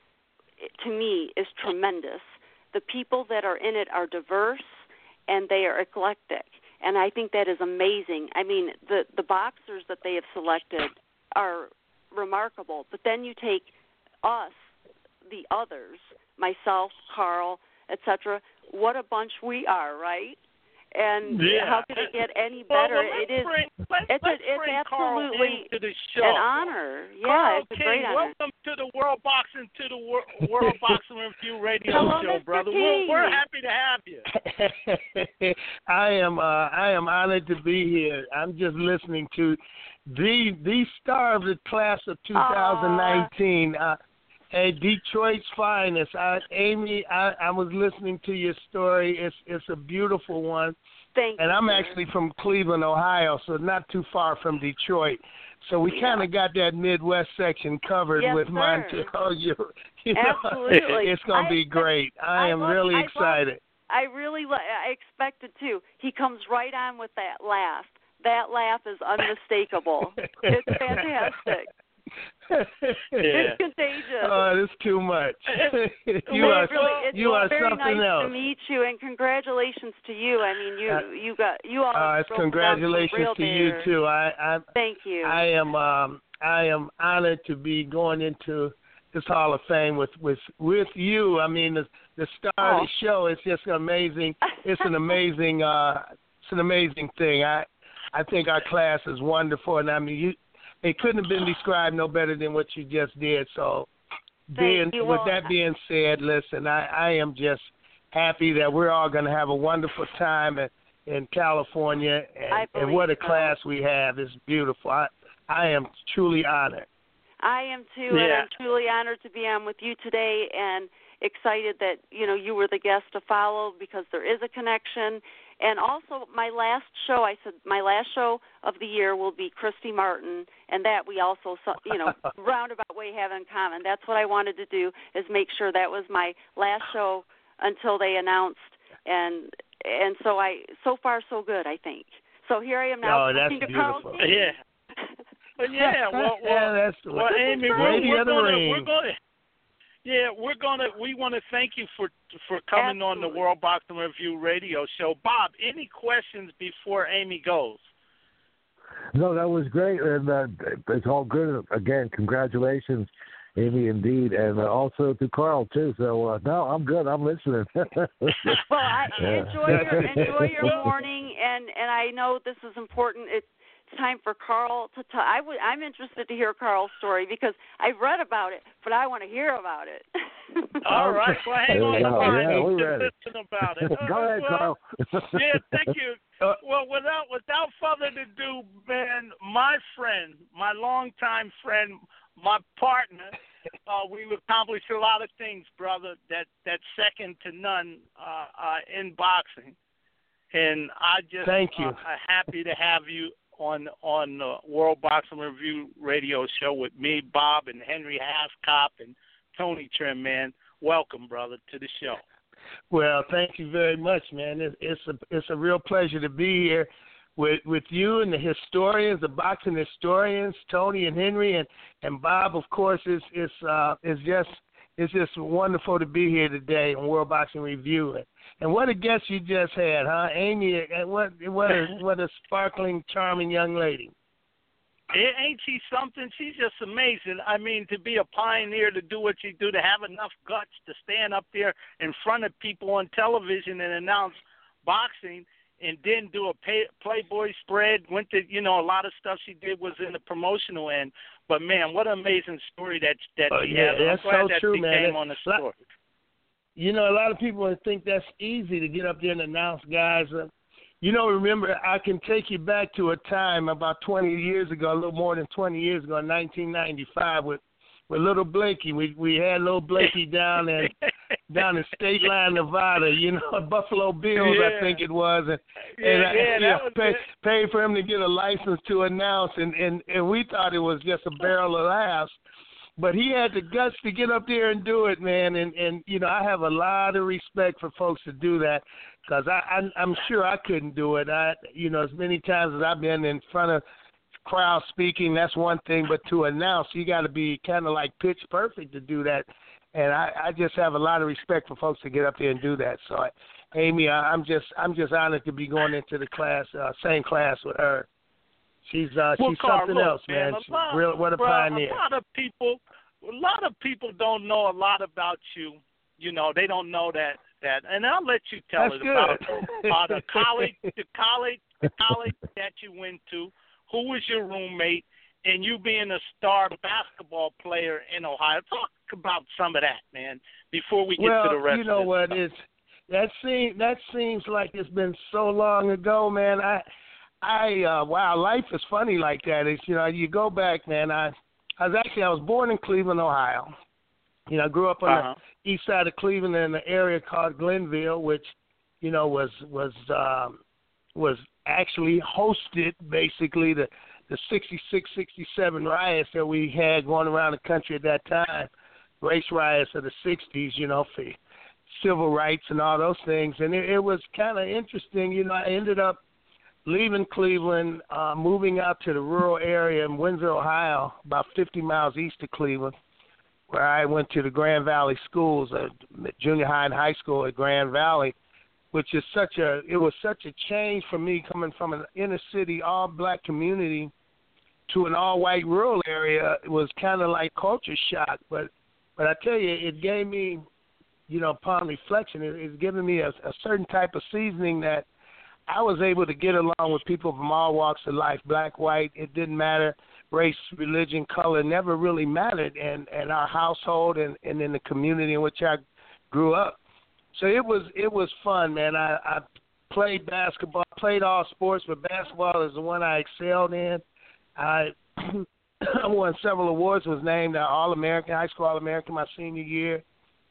to me, is tremendous. The people that are in it are diverse and they are eclectic, and I think that is amazing. I mean, the the boxers that they have selected are remarkable. But then you take us, the others, myself, Carl, et cetera. What a bunch we are, right? And yeah. how could it get any better? Well, well, it is. bring, let, it's let's a, it's bring absolutely Carl into the show. an honor. Yeah, Carl it's a King, great honor. welcome to the World Boxing to the World, World Boxing Review Radio Hello, Show, Mister brother. King. We're, we're happy to have you. I am. Uh, I am honored to be here. I'm just listening to the the star of the class of two thousand nineteen. Uh, Hey, Detroit's finest. I, Amy, I, I was listening to your story. It's it's a beautiful one. Thank and you. I'm sir. actually from Cleveland, Ohio, so not too far from Detroit. So we Yeah. kind of got that Midwest section covered Yes, with sir. Montel. You, you know, Absolutely. it's going to be I- great. I, I am love- really I love- excited. I really, li- I expected to. He comes right on with that laugh. That laugh is unmistakable. It's fantastic. Yeah. It's contagious. Oh, it's too much. you Well, are, it really, it's you are very something nice else. to meet you, and congratulations to you. I mean, you Uh, you got you all. Uh, it's broke down some congratulations real to you there. too. I, I Thank you. I am um, I am honored to be going into this Hall of Fame with with, with you. I mean, the, the star Oh. of the show is just amazing. It's an amazing uh, it's an amazing thing. I I think our class is wonderful, and I mean, you it couldn't have been described no better than what you just did. So, being you. with Well, that being said, listen, I, I am just happy that we're all going to have a wonderful time in, in California, I and, and what a believe so. class we have. It's beautiful. I, I am truly honored. I am too, and Yeah. I'm truly honored to be on with you today, and excited that you know you were the guest to follow because there is a connection. And also, my last show, I said my last show of the year will be Christy Martin, and that we also, you know, roundabout way have in common. That's what I wanted to do, is make sure that was my last show until they announced, and and so I, so far so good, I think. So here I am now. Oh, that's talking to Carl beautiful. King. Yeah. But yeah, well, yeah, well, that's well Amy, the we're, lady we're of the gonna, ring. we're gonna, yeah, we're gonna, we want to thank you for for coming on the Absolutely. World Boxing Review Radio Show. Bob, any questions before Amy goes? No, that was great, and uh, it's all good. Again, congratulations, Amy, indeed, and uh, also to Carl too. So uh, no, I'm good. I'm listening. Well, I Yeah. enjoy your enjoy your morning, and and I know this is important. It's time for Carl to tell. I would. I'm interested to hear Carl's story because I've read about it, but I want to hear about it. All right, well, hang There on we the go. line. Yeah, We'll we're ready. listen about it. Go ahead, well, Carl. Yeah, thank you. Well, without without further ado, man, my friend, my longtime friend, my partner, uh, we've accomplished a lot of things, brother, that that's second to none uh, uh, in boxing. And I just Thank you. Uh, am happy to have you on on the World Boxing Review Radio Show with me, Bob, and Henry Haskop and Tony Trim, man. Welcome, brother, to the show. Well, thank you very much, man. It, it's a it's a real pleasure to be here with with you and the historians, the boxing historians, Tony and Henry, and, and Bob. Of course, it's it's uh it's just it's just wonderful to be here today on World Boxing Review. And, and what a guest you just had, huh, Amy? And what what a what a sparkling, charming young lady. Ain't she something? She's just amazing. I mean, to be a pioneer, to do what you do, to have enough guts to stand up there in front of people on television and announce boxing, and then do a pay, Playboy spread. Went to, you know, a lot of stuff she did was in the promotional end. But man, what an amazing story that that Oh, she yeah, has. I'm that's glad so that true, she man. came on the That- story. You know, a lot of people think that's easy to get up there and announce guys. Uh, you know, remember, I can take you back to a time about twenty years ago, a little more than twenty years ago, in nineteen ninety-five, with with little Blakey. We we had little Blakey down in down in State Line, Nevada. You know, Buffalo Bills, yeah. I think it was, and yeah, and I, yeah, you know, was pay, paid for him to get a license to announce, and, and and we thought it was just a barrel of laughs. But he had the guts to get up there and do it, man. And, and you know, I have a lot of respect for folks to do that because I, I, I'm sure I couldn't do it. I, you know, as many times as I've been in front of crowd speaking, that's one thing. But to announce, you got to be kind of like pitch perfect to do that. And I, I just have a lot of respect for folks to get up there and do that. So, Amy, I, I'm just I'm just honored to be going into the class, uh, same class with her. She's uh, well, she's Carl, something look, else, man. man. A lot, Real, what a bro, pioneer. A lot of people, a lot of people don't know a lot about you. You know, they don't know that that. And I'll let you tell That's it good. about about the college, the college, the college that you went to. Who was your roommate? And you being a star basketball player in Ohio. Talk about some of that, man. Before we get well, to the rest. you know of what? stuff. It's that seems that seems like it's been so long ago, man. I. I uh, wow, life is funny like that. It's you know you go back, man. I I was actually I was born in Cleveland, Ohio. You know, I grew up on uh-huh. the east side of Cleveland in an area called Glenville, which you know was was um, was actually hosted basically the the sixty-six, sixty-seven riots that we had going around the country at that time, race riots of the sixties. You know, for civil rights and all those things, and it, it was kind of interesting. You know, I ended up leaving Cleveland, uh, moving out to the rural area in Windsor, Ohio, about fifty miles east of Cleveland, where I went to the Grand Valley schools, uh, junior high and high school at Grand Valley, which is such a, it was such a change for me coming from an inner city, all black community to an all white rural area. It was kind of like culture shock, but, but I tell you, it gave me, you know, upon reflection, it, it's given me a, a certain type of seasoning that I was able to get along with people from all walks of life, black, white, it didn't matter, race, religion, color, never really mattered in, in our household and, and in the community in which I grew up. So it was it was fun, man. I, I played basketball, played all sports, but basketball is the one I excelled in. I won several awards, was named All-American, High School All-American my senior year.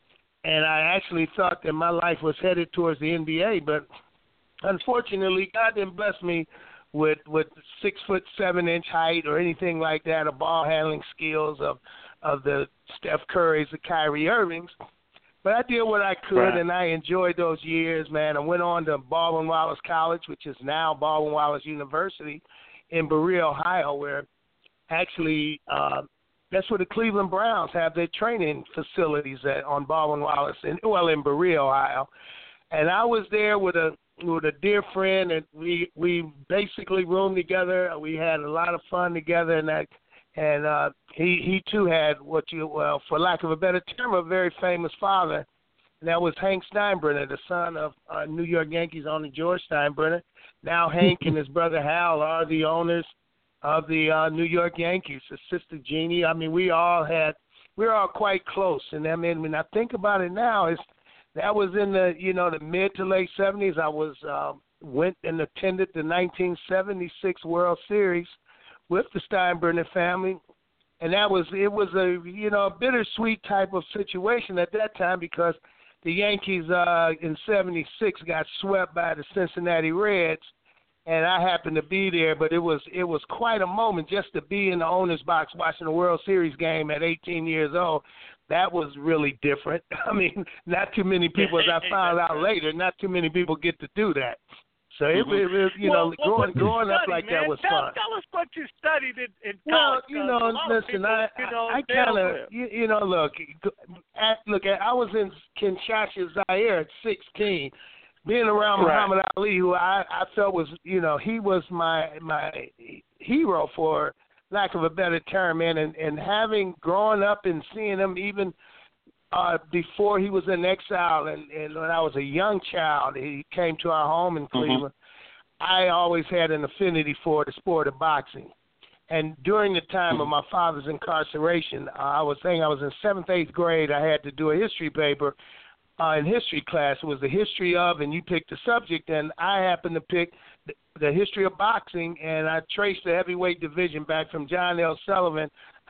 And I actually thought that my life was headed towards the N B A, but unfortunately, God didn't bless me with with six foot seven inch height or anything like that, or ball handling skills of of the Steph Currys, the Kyrie Irvings. But I did what I could, right. and I enjoyed those years, man. I went on to Baldwin Wallace College, which is now Baldwin Wallace University in Berea, Ohio, where actually uh, that's where the Cleveland Browns have their training facilities at, on Baldwin Wallace, in, well, in Berea, Ohio. And I was there with a with a dear friend, and we we basically roomed together. We had a lot of fun together, and that, and uh, he he too had what you well, for lack of a better term, a very famous father, and that was Hank Steinbrenner, the son of uh, New York Yankees owner George Steinbrenner. Now Hank and his brother Hal are the owners of the uh, New York Yankees. His sister Jeannie. I mean, we all had we were all quite close, and I mean, when I think about it now, it's that was in the, you know, the mid to late seventies. I was uh, went and attended the nineteen seventy-six World Series with the Steinbrenner family, and that was it was a you know a bittersweet type of situation at that time because the Yankees uh, in seventy-six got swept by the Cincinnati Reds, and I happened to be there. But it was it was quite a moment just to be in the owner's box watching a World Series game at eighteen years old. That was really different. I mean, not too many people, as I found out later, not too many people get to do that. So it, mm-hmm. it, it you well, know, growing, growing study, up like man? that was tell, fun. Tell us what you studied in, in well, college. you know, listen, people, I, you know, I, I kind of, you, you know, look, at, look, I was in Kinshasa, Zaire at sixteen, being around right. Muhammad Ali, who I, I felt was, you know, he was my my hero, for lack of a better term, man, and, and having grown up and seeing him even uh, before he was in exile, and, and when I was a young child, he came to our home in Cleveland. Mm-hmm. I always had an affinity for the sport of boxing. And during the time of my father's incarceration, uh, I was saying I was in seventh, eighth grade. I had to do a history paper uh, in history class. It was the history of, and you picked the subject, and I happened to pick the, the history of boxing, and I traced the heavyweight division back from John L. Sullivan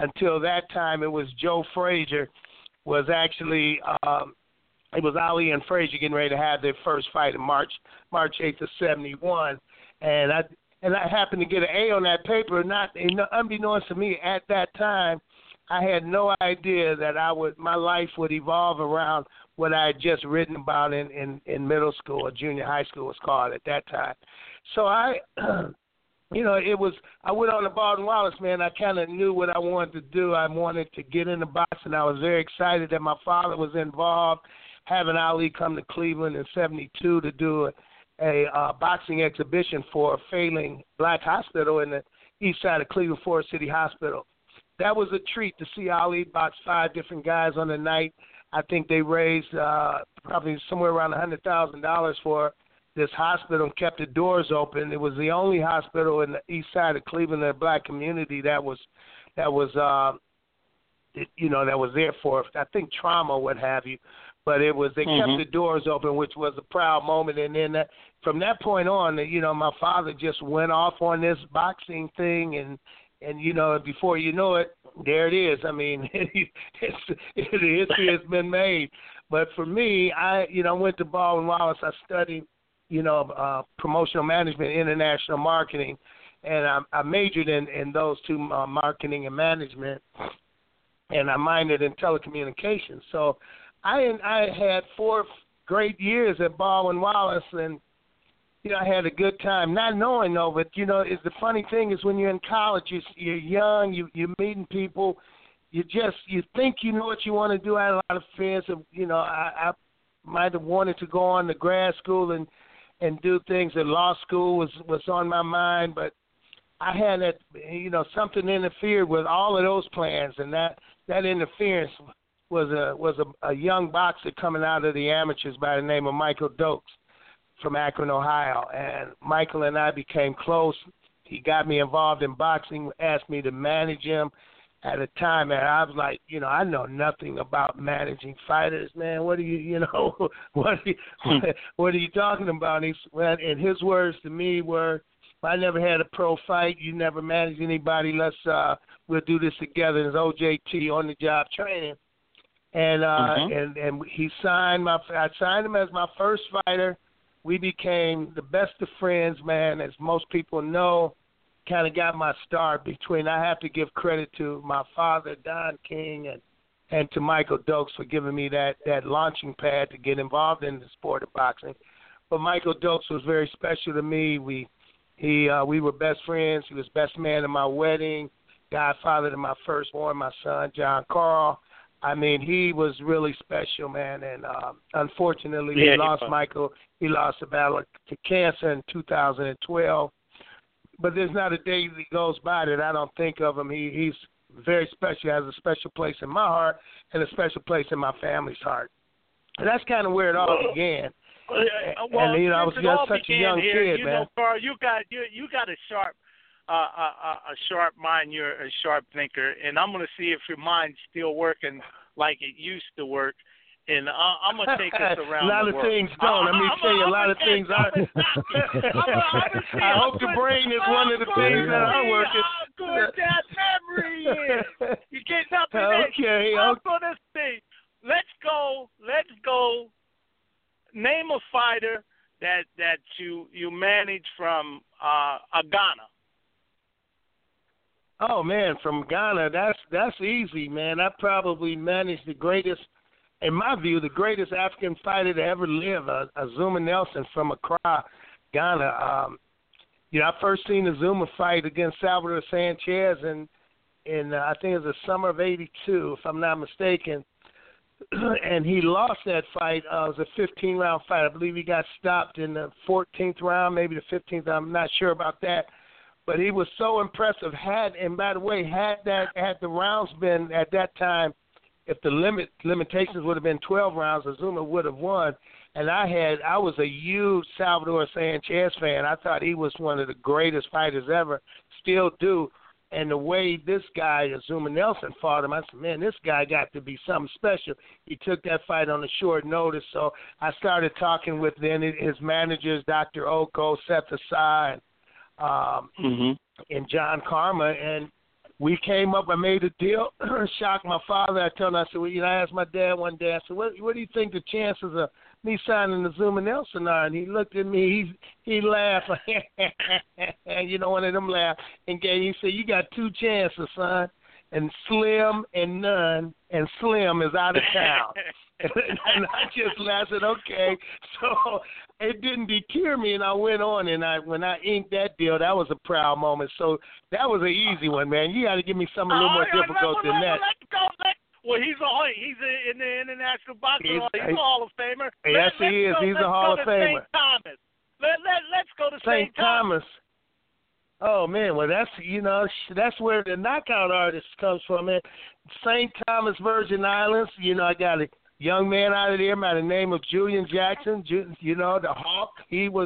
until that time, it was Joe Frazier was actually um, it was Ali and Frazier getting ready to have their first fight in March March eighth of seventy-one, and I and I happened to get an A on that paper. Not unbeknownst to me at that time, I had no idea that I would my life would evolve around what I had just written about in, in, in middle school or junior high school was called at that time. So I, you know, it was, I went on to Baldwin Wallace, man. I kind of knew what I wanted to do. I wanted to get into boxing. I was very excited that my father was involved, having Ali come to Cleveland in seventy-two to do a, a uh, boxing exhibition for a failing black hospital in the east side of Cleveland, Forest City Hospital. That was a treat to see Ali box five different guys on the night. I think they raised uh, probably somewhere around one hundred thousand dollars for this hospital and kept the doors open. It was the only hospital in the east side of Cleveland, the black community that was, that was, uh, it, you know, that was there for, I think, trauma, what have you. But it was, they mm-hmm. kept the doors open, which was a proud moment. And then that, from that point on, you know, my father just went off on this boxing thing, and, and you know, before you know it, there it is. I mean, it's, it, history has been made. But for me, I, you know, went to Baldwin Wallace. I studied, you know, uh, promotional management, international marketing, and I, I majored in, in those two, uh, marketing and management, and I minored in telecommunications. So I, I had four great years at Baldwin Wallace, and you know, I had a good time, not knowing though, but you know, is the funny thing is when you're in college, you're, you're young, you, you're meeting people, you just, you think you know what you want to do. I had a lot of fears of, you know, I, I might have wanted to go on to grad school and, and do things at law school was, was on my mind, but I had that, you know, something interfered with all of those plans, and that, that interference was a, was a, a young boxer coming out of the amateurs by the name of Michael Dokes from Akron, Ohio, and Michael and I became close. He got me involved in boxing, asked me to manage him at a time that I was like, you know, I know nothing about managing fighters, man. What are you, you know, what are you, what, what are you talking about? And, he's, and his words to me were, I never had a pro fight. You never managed anybody. Let's, uh, we'll do this together. It's O J T, on the job training. And, uh, mm-hmm. and, and he signed my, I signed him as my first fighter. We became the best of friends, man, as most people know. Kind of got my start between, I have to give credit to my father, Don King, and, and to Michael Dokes for giving me that, that launching pad to get involved in the sport of boxing. But Michael Dokes was very special to me. We he uh, we were best friends. He was best man at my wedding, godfather to my firstborn, my son, John Carl. I mean, he was really special, man, and uh, unfortunately, yeah, he lost Michael. He lost the battle to cancer in two thousand twelve. But there's not a day that goes by that I don't think of him. He, he's very special, has a special place in my heart and a special place in my family's heart. And that's kind of where it all well, began. Uh, well, and, you know, I was just such a young here, kid, you man. know, Carl, you got, you, you got a sharp uh, a, a sharp mind. You're a sharp thinker. And I'm going to see if your mind's still working like it used to work. And uh, I'm going to take us around a lot the of world. things don't. Let me I'm, tell you, a I'm lot of things are. I hope the brain is one of the things that are working. How good that memory is. You get nothing. Okay, I'm okay. going to see. Let's go. Let's go. Name a fighter that that you you manage from uh, Ghana. Oh man, from Ghana, that's that's easy, man. I probably managed the greatest, in my view, the greatest African fighter to ever live, uh, Azuma Nelson from Accra, Ghana. Um, you know, I first seen Azuma fight against Salvador Sanchez in, in uh, I think it was the summer of eighty-two, if I'm not mistaken. And he lost that fight. Uh, it was a fifteen-round fight. I believe he got stopped in the fourteenth round, maybe the fifteenth. I'm not sure about that. But he was so impressive. Had and by the way, had that had the rounds been at that time, if the limit limitations would have been twelve rounds, Azuma would have won. And I had I was a huge Salvador Sanchez fan. I thought he was one of the greatest fighters ever. Still do. And the way this guy, Azuma Nelson, fought him, I said, man, this guy got to be something special. He took that fight on a short notice. So I started talking with then his managers, Doctor Oko, Seth Asai, and, um, mm-hmm. and John Karma. And we came up. I made a deal, shocked my father. I told him, I said, well, you know, I asked my dad one day, I said, what, what do you think the chances of me signing the Zuma Nelson are? And he looked at me, he he laughed, you know, one of them laughed, and gave, he said, you got two chances, son, and Slim and none, and Slim is out of town. And I just laughed, said, okay. So it didn't deter me, and I went on, and I when I inked that deal, that was a proud moment. So that was an easy one, man. You got to give me something a little more right, difficult right, than right, that. Let's go. Let's, well, he's a he's a, in the International Boxing Hall. He's a Hall of Famer. Yes, Let, he is. Go, he's a Hall of Famer. Saint Thomas. Let, let, let's go to Saint Thomas. Oh, man, well, that's, you know, that's where the knockout artist comes from, man. Saint Thomas, Virgin Islands, you know, I got a young man out of there by the name of Julian Jackson, you know, the Hawk. He was,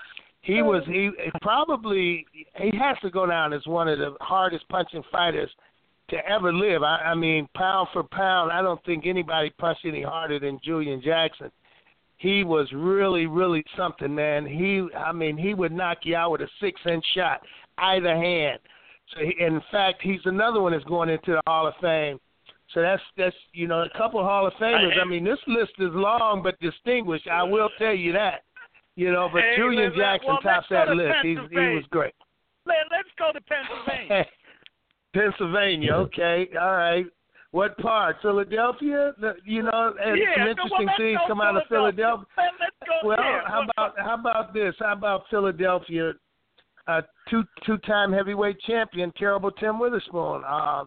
he was, he probably, he has to go down as one of the hardest punching fighters to ever live. I, I mean, pound for pound, I don't think anybody punched any harder than Julian Jackson. He was really, really something, man. He, I mean, he would knock you out with a six-inch shot, either hand. So, he, in fact, he's another one that's going into the Hall of Fame. So that's that's you know a couple of Hall of Famers. I mean, this list is long but distinguished. I will tell you that. You know, but hey, Julian let, Jackson well, tops that list. He's, he was great. Let, let's go to Pennsylvania. Pennsylvania, okay, all right. What part? Philadelphia? You know, and yeah, some interesting well, things come out of Philadelphia. Let's go well, there. how about how about this? How about Philadelphia? Uh, two two-time heavyweight champion, Terrible Tim Witherspoon. Uh,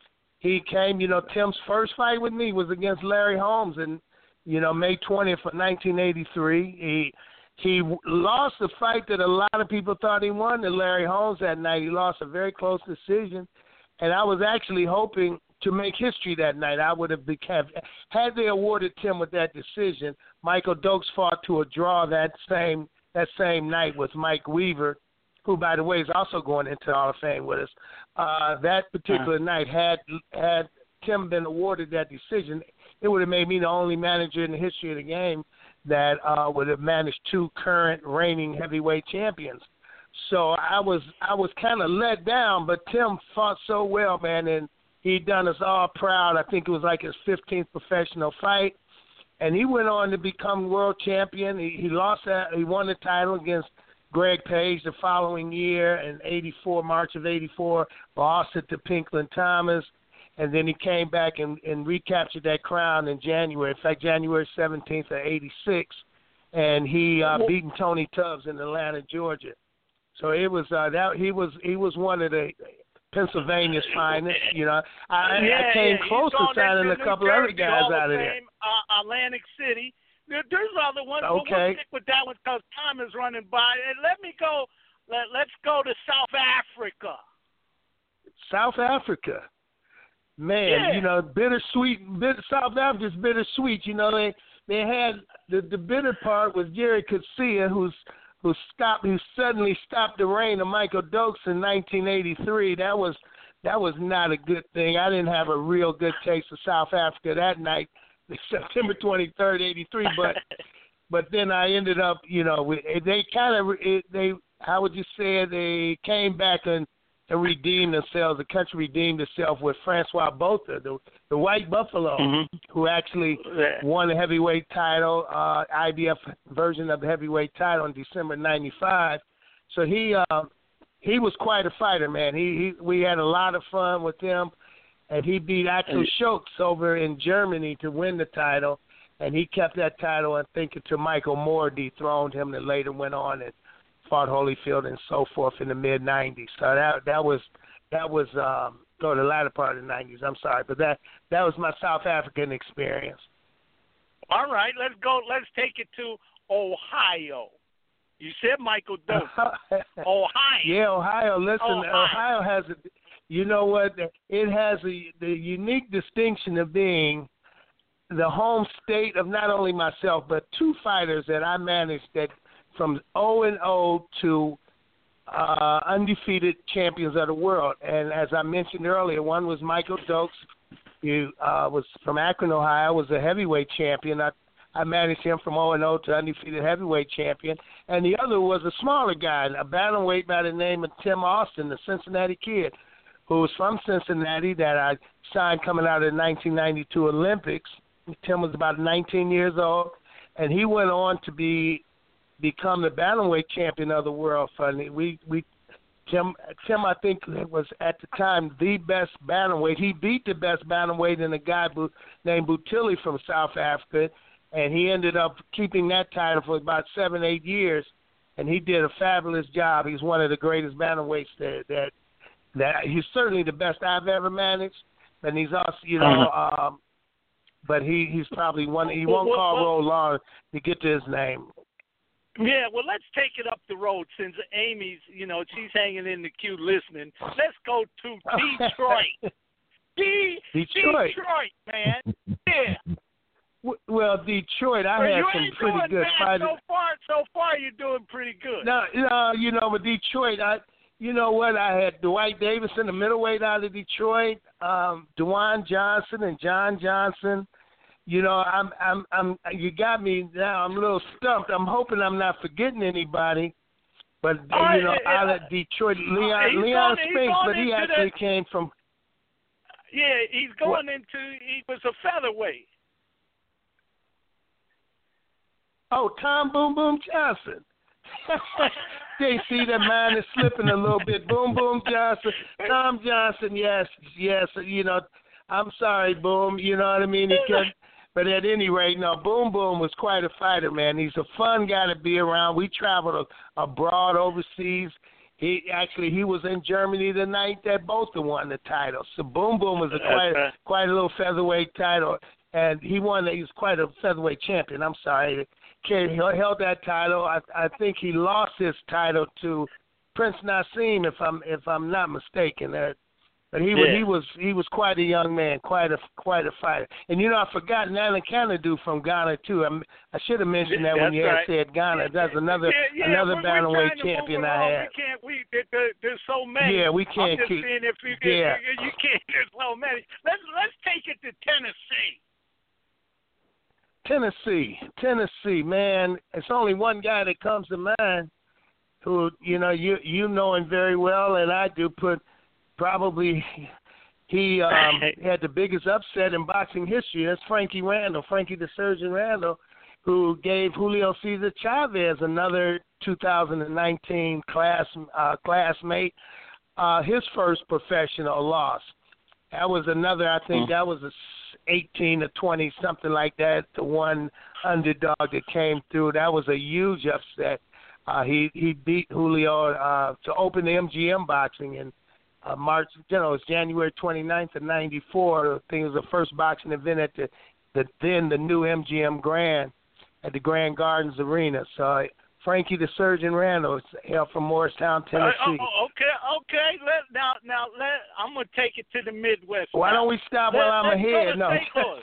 he came. You know, Tim's first fight with me was against Larry Holmes, in you know May twentieth of nineteen eighty-three. He he lost the fight that a lot of people thought he won to Larry Holmes that night. He lost a very close decision, and I was actually hoping to make history that night. I would have become, had they awarded Tim with that decision. Michael Dokes fought to a draw that same that same night with Mike Weaver, who, by the way, is also going into the Hall of Fame with us. Uh, that particular uh-huh. night, had had Tim been awarded that decision, it would have made me the only manager in the history of the game that uh, would have managed two current reigning heavyweight champions. So I was I was kind of let down, but Tim fought so well, man, and he'd done us all proud. I think it was like his fifteenth professional fight, and he went on to become world champion. He, he lost that. He won the title against Greg Page the following year in eighty-four, March of eighty-four, lost it to Pinklin Thomas, and then he came back and, and recaptured that crown in January. In fact, January seventeenth of eighty-six, and he uh, beaten Tony Tubbs in Atlanta, Georgia. So it was uh, that he was he was one of the Pennsylvania's finest. You know, I, yeah, I came yeah. close to signing a couple Jersey, other guys Hall out of Fame, there. Uh, Atlantic City. There, there's other ones, okay. but we'll stick with that one because time is running by. And let me go. Let, let's go to South Africa. South Africa, man. Yeah. You know, bittersweet. Bitter, South Africa's bittersweet. You know, they they had the the bitter part was Jerry Coetzee, who's who stopped, who suddenly stopped the reign of Michael Dokes in nineteen eighty-three. That was that was not a good thing. I didn't have a real good taste of South Africa that night, September twenty-third, eighty-three. But but then I ended up, you know, with, they kind of they how would you say it? They came back and, and redeemed themselves. The country redeemed itself with Francois Botha, the the White Buffalo, mm-hmm. who actually won the heavyweight title, uh, I B F version of the heavyweight title in December ninety-five. So he uh, he was quite a fighter, man. He, he we had a lot of fun with him, and he beat Axel Schultz over in Germany to win the title, and he kept that title, I think, until Michael Moore dethroned him, and later went on and fought Holyfield and so forth in the mid nineties. So that that was that was um, or the latter part of the nineties. I'm sorry, but that that was my South African experience. All right, let's go. Let's take it to Ohio. You said Michael Dokes. Ohio. Yeah, Ohio. Listen, Ohio. Ohio has a. You know what? It has a, the unique distinction of being the home state of not only myself but two fighters that I managed that from oh and oh to uh, undefeated champions of the world. And as I mentioned earlier, one was Michael Dokes. He uh, was from Akron, Ohio, was a heavyweight champion. I, I managed him from oh and oh to undefeated heavyweight champion. And the other was a smaller guy, a bantamweight by the name of Tim Austin, the Cincinnati Kid, who was from Cincinnati that I signed coming out of the nineteen ninety-two Olympics. Tim was about nineteen years old, and he went on to be become the bantamweight champion of the world. Funny, we we Tim Tim I think was at the time the best bantamweight. He beat the best bantamweight in a guy named Butili from South Africa, and he ended up keeping that title for about seven eight years. And he did a fabulous job. He's one of the greatest bantamweights that that that he's certainly the best I've ever managed. And he's also, you know, uh-huh. um, but he he's probably one. He won't well, call well, Roll long to get to his name. Yeah, well, let's take it up the road since Amy's, you know, she's hanging in the queue listening. Let's go to Detroit. D- Detroit, Detroit, man. Yeah. Well, Detroit, I well, had some pretty good fighters. So far, so far, you're doing pretty good. No, no, you know, with Detroit, I, you know what? I had Dwight Davison, the middleweight out of Detroit, um, Dewan Johnson, and John Johnson. You know, I'm, I'm, I'm. You got me now. I'm a little stumped. I'm hoping I'm not forgetting anybody. But uh, you know, uh, out of Detroit, Leon, uh, Leon going, Spinks, but he actually the, came from. Yeah, he's going what? into. He was a featherweight. Oh, Tom Boom Boom Johnson. They see that mine is slipping a little bit. Boom Boom Johnson. Tom Johnson, yes, yes. You know, I'm sorry, Boom. You know what I mean? He kept, but at any rate, no, Boom Boom was quite a fighter, man. He's a fun guy to be around. We traveled a, abroad overseas. He actually he was in Germany the night that both won the title. So Boom Boom was a quite quite a little featherweight title, and he won. He was quite a featherweight champion. I'm sorry. He held that title. I, I think he lost his title to Prince Nassim, if I'm if I'm not mistaken. Uh, but he yeah. was he was he was quite a young man, quite a quite a fighter. And you know, I forgot Nana Canadu from Ghana too. I, I should have mentioned that That's when you right. had said Ghana. That's another yeah, yeah, another bantamweight champion I had. We can't. We there, there's so many. Yeah, we can't I'm just keep. Saying if you, yeah. you, you can't. There's so many. Let's let's take it to Tennessee. Tennessee, Tennessee, man. It's only one guy that comes to mind who, you know, you you know him very well, and I do. Put probably he um, had the biggest upset in boxing history. That's Frankie Randall, Frankie the Surgeon Randall, who gave Julio Cesar Chavez, another two thousand nineteen class uh, classmate, uh, his first professional loss. That was another. I think that was a eighteen to twenty, something like that, the one underdog that came through. That was a huge upset. Uh, he he beat Julio uh, to open the M G M boxing in uh, March. You know, it's January twenty-ninth of ninety-four. I think it was the first boxing event at the, the then the new M G M Grand at the Grand Gardens Arena. So uh, Frankie the Surgeon Randall, hail from Morristown, Tennessee. Uh, oh, okay, okay. Let now now let I'm gonna take it to the Midwest. Why now. don't we stop let, while I'm ahead? No.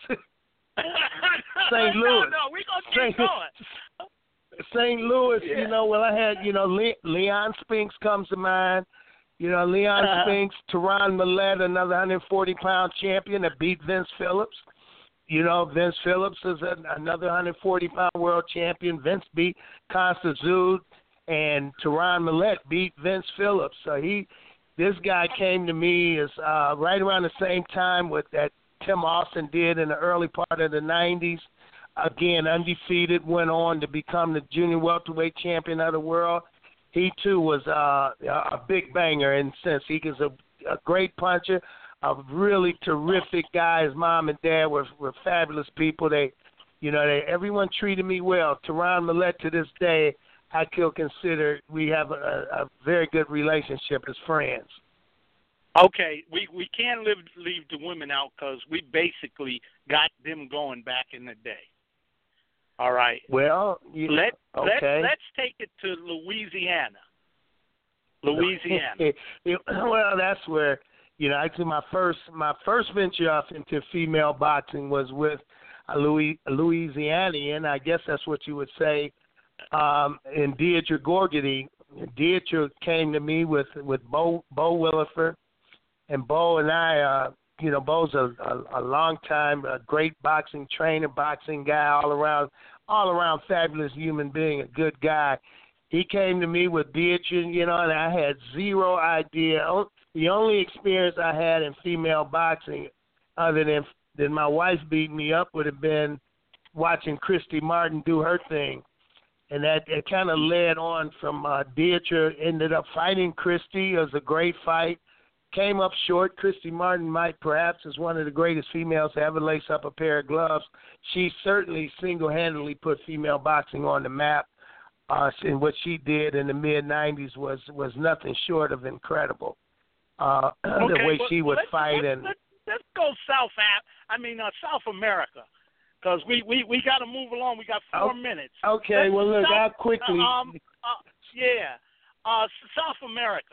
Saint Louis. No, no, we gonna keep Saint going. Saint Louis, yeah. you know, well, I had, you know, Le- Leon Spinks comes to mind. You know, Leon uh-huh. Spinks, Teron Millette, another one hundred forty pound champion that beat Vince Phillips. You know, Vince Phillips is a, another one hundred forty pound world champion. Vince beat Constance Zood, and Teron Millette beat Vince Phillips. So he, this guy came to me as uh, right around the same time with that Tim Austin did in the early part of the nineties. Again, undefeated, went on to become the junior welterweight champion of the world. He, too, was uh, a big banger in the sense he was a, a great puncher, a really terrific guy. His mom and dad were, were fabulous people. They, you know, they, everyone treated me well. Teron Millette, to this day, I still consider we have a, a very good relationship as friends. Okay, we we can't live, leave the women out because we basically got them going back in the day. All right. Well, you, let okay. let let's take it to Louisiana. Louisiana. Well, that's where, you know, actually my first my first venture off into female boxing was with a Louis a Louisianian. I guess that's what you would say. Um, and Deidre Gorgety. Deidre came to me with with Bo Bo Williford, and Bo and I. Uh, You know, Bo's a, a, a long time, a great boxing trainer, boxing guy, all around, all around fabulous human being, a good guy. He came to me with Beatrice, you know, and I had zero idea. The only experience I had in female boxing, other than than my wife beating me up, would have been watching Christy Martin do her thing. And that it kind of led on from uh, Deirdre ended up fighting Christy. It was a great fight. Came up short. Christy Martin might perhaps is one of the greatest females to ever lace up a pair of gloves. She certainly single-handedly put female boxing on the map. Uh, and what she did in the mid nineties was, was nothing short of incredible. Uh, okay, the way well, she would let's, fight. let's, and let's, let's go South I mean, uh, South America. Because we, we, we got to move along. We got four okay, minutes. Okay, Let's well, look, South, I'll quickly. Um, uh, yeah. Uh, South America.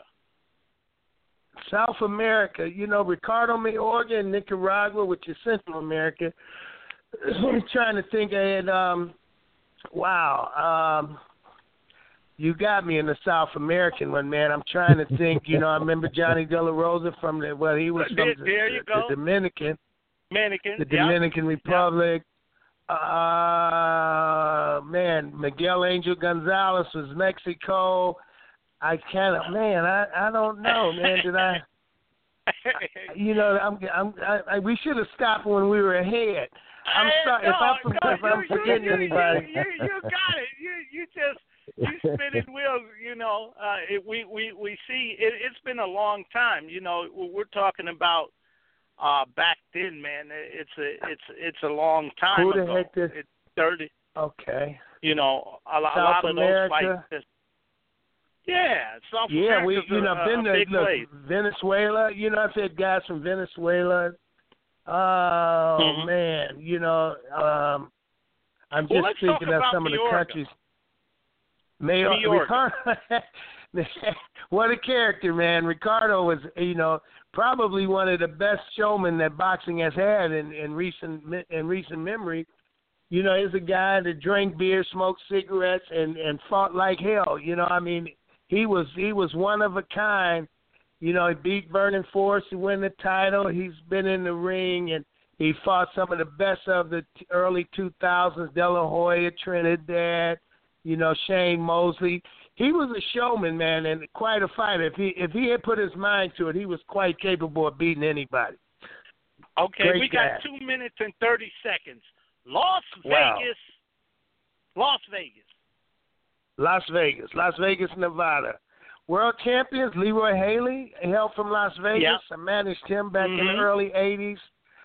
South America, you know, Ricardo Mayorga in Nicaragua, which is Central America. I'm trying to think. I had, um, wow, um, you got me in the South American one, man. I'm trying to think. You know, I remember Johnny De La Rosa from the, well, he was from there, the, there you the, go. the Dominican. Dominican. The yep. Dominican Republic. Yep. Uh, man, Miguel Angel Gonzalez was Mexico. I kind of, man, I, I don't know, man. Did I? You know, I'm, I'm, I, I, we should have stopped when we were ahead. I'm sorry no, if, I, no, if I'm you, forgetting you, anybody. You, you, you got it. You, you just you spinning wheels. You know, uh, it, we, we, we see it, it's been a long time. You know, we're talking about uh, back then, man. It's a, it's, it's a long time Who the ago. heck did? It's thirty. Okay. You know, a, a South lot of America. those fights. Yeah, South Yeah, we, America's you know, a, been a to big look, place. Venezuela. You know, I've had guys from Venezuela. Oh mm-hmm. man, you know, um, I'm well, just let's thinking of some Mayorga. of the countries. Mayor, Ricardo, what a character, man! Ricardo was, you know, probably one of the best showmen that boxing has had in, in recent in recent memory. You know, he's a guy that drank beer, smoked cigarettes, and, and fought like hell. You know, I mean, he was he was one of a kind. You know, he beat Vernon Forrest to win the title. He's been in the ring, and he fought some of the best of the t- early two thousands, De La Hoya, Trinidad, you know, Shane Mosley. He was a showman, man, and quite a fighter. If he if he had put his mind to it, he was quite capable of beating anybody. Okay, Great we guy. got two minutes and thirty seconds. Las Wow. Vegas. Las Vegas. Las Vegas. Las Vegas, Nevada. World champions, Leroy Haley, hailed from Las Vegas. Yep. I managed him back mm-hmm. in the early eighties.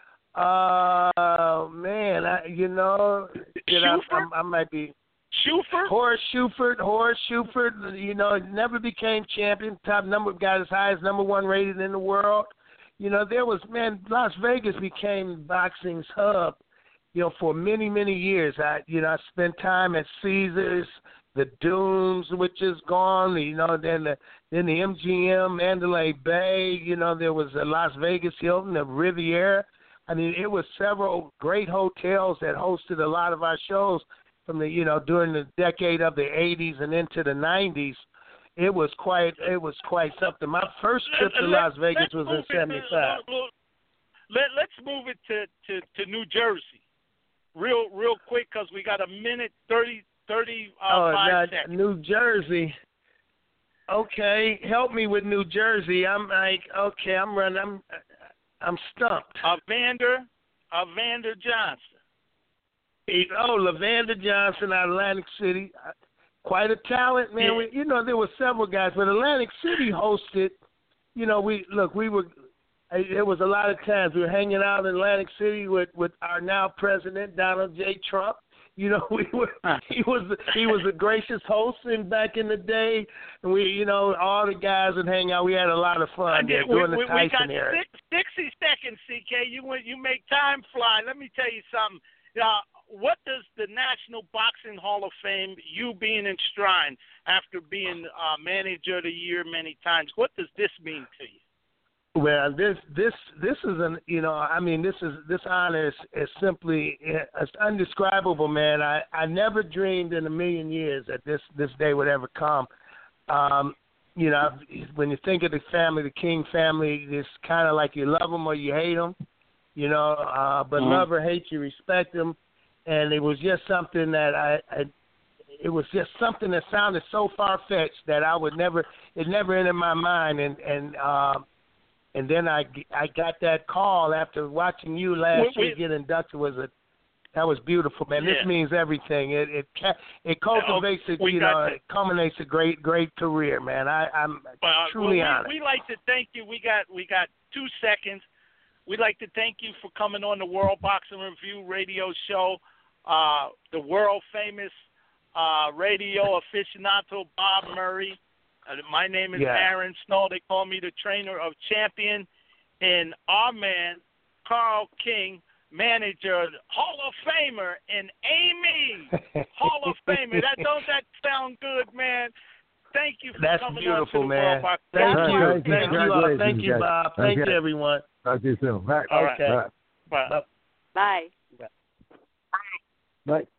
Uh, man, I, you know, you know I, I, I might be. Shuford? Horace Shuford, Horace Shuford, you know, never became champion. Top number, got as high as number one rated in the world. You know, there was, man, Las Vegas became boxing's hub, you know, for many, many years. I, you know, I spent time at Caesars, the Dunes, which is gone, you know, then the then the M G M, Mandalay Bay, you know, there was the Las Vegas Hilton, the Riviera. I mean, it was several great hotels that hosted a lot of our shows from the, you know, during the decade of the eighties and into the nineties. It was quite, it was quite something. My first trip to Las Vegas was in seventy-five. Let, let's move it to, to, to New Jersey, real real quick, because we got a minute thirty. thirty-five oh, now, seconds. New Jersey. Okay, help me with New Jersey. I'm like, okay, I'm running. I'm, I'm stumped. Evander, Evander Johnson. He, oh, Levander Johnson out of Atlantic City. Quite a talent, man. Yeah. We, you know, there were several guys, but Atlantic City hosted. You know, we look, we were. It was a lot of times we were hanging out in Atlantic City with, with our now president Donald J. Trump. You know, we were. He was he was a gracious host, and back in the day, and we, you know, all the guys would hang out. We had a lot of fun there we, during we, the Tyson we got era. Six, sixty seconds, C K. You went, you make time fly. Let me tell you something. Uh, what does the National Boxing Hall of Fame, you being enshrined after being uh, manager of the year many times, what does this mean to you? Well, this this this is an you know I mean this is this honor is, is simply it's undescribable, man. I, I never dreamed in a million years that this this day would ever come. Um, you know, when you think of the family, the King family, it's kind of like you love them or you hate them. You know, uh, but mm-hmm. love or hate, you respect them, and it was just something that I, I it was just something that sounded so far fetched that I would never, it never entered my mind, and and um, and then I, I got that call after watching you last we, week get inducted. Was a that was beautiful, man. Yeah. This means everything. It it it cultivates oh, it, we you got know, to, it culminates a great great career, man. I I'm uh, truly well, honored. We, we like to thank you. We got we got two seconds. We'd like to thank you for coming on the World Boxing Review radio show. Uh, the world famous uh, radio aficionado Bob Murray. Uh, my name is yeah. Aaron Snow. They call me the trainer of champion. And our man, Carl King, manager, Hall of Famer, and Amy, Hall of Famer. That don't that sound good, man? Thank you for That's coming beautiful, on to the man. World Boxing Thank All you. right, Thank you. thank you. all. Thank you, Guys. Bob. Thank Okay. you, everyone. Talk to you soon. Bye. All right. Okay. Bye. Bye. Bye. Bye.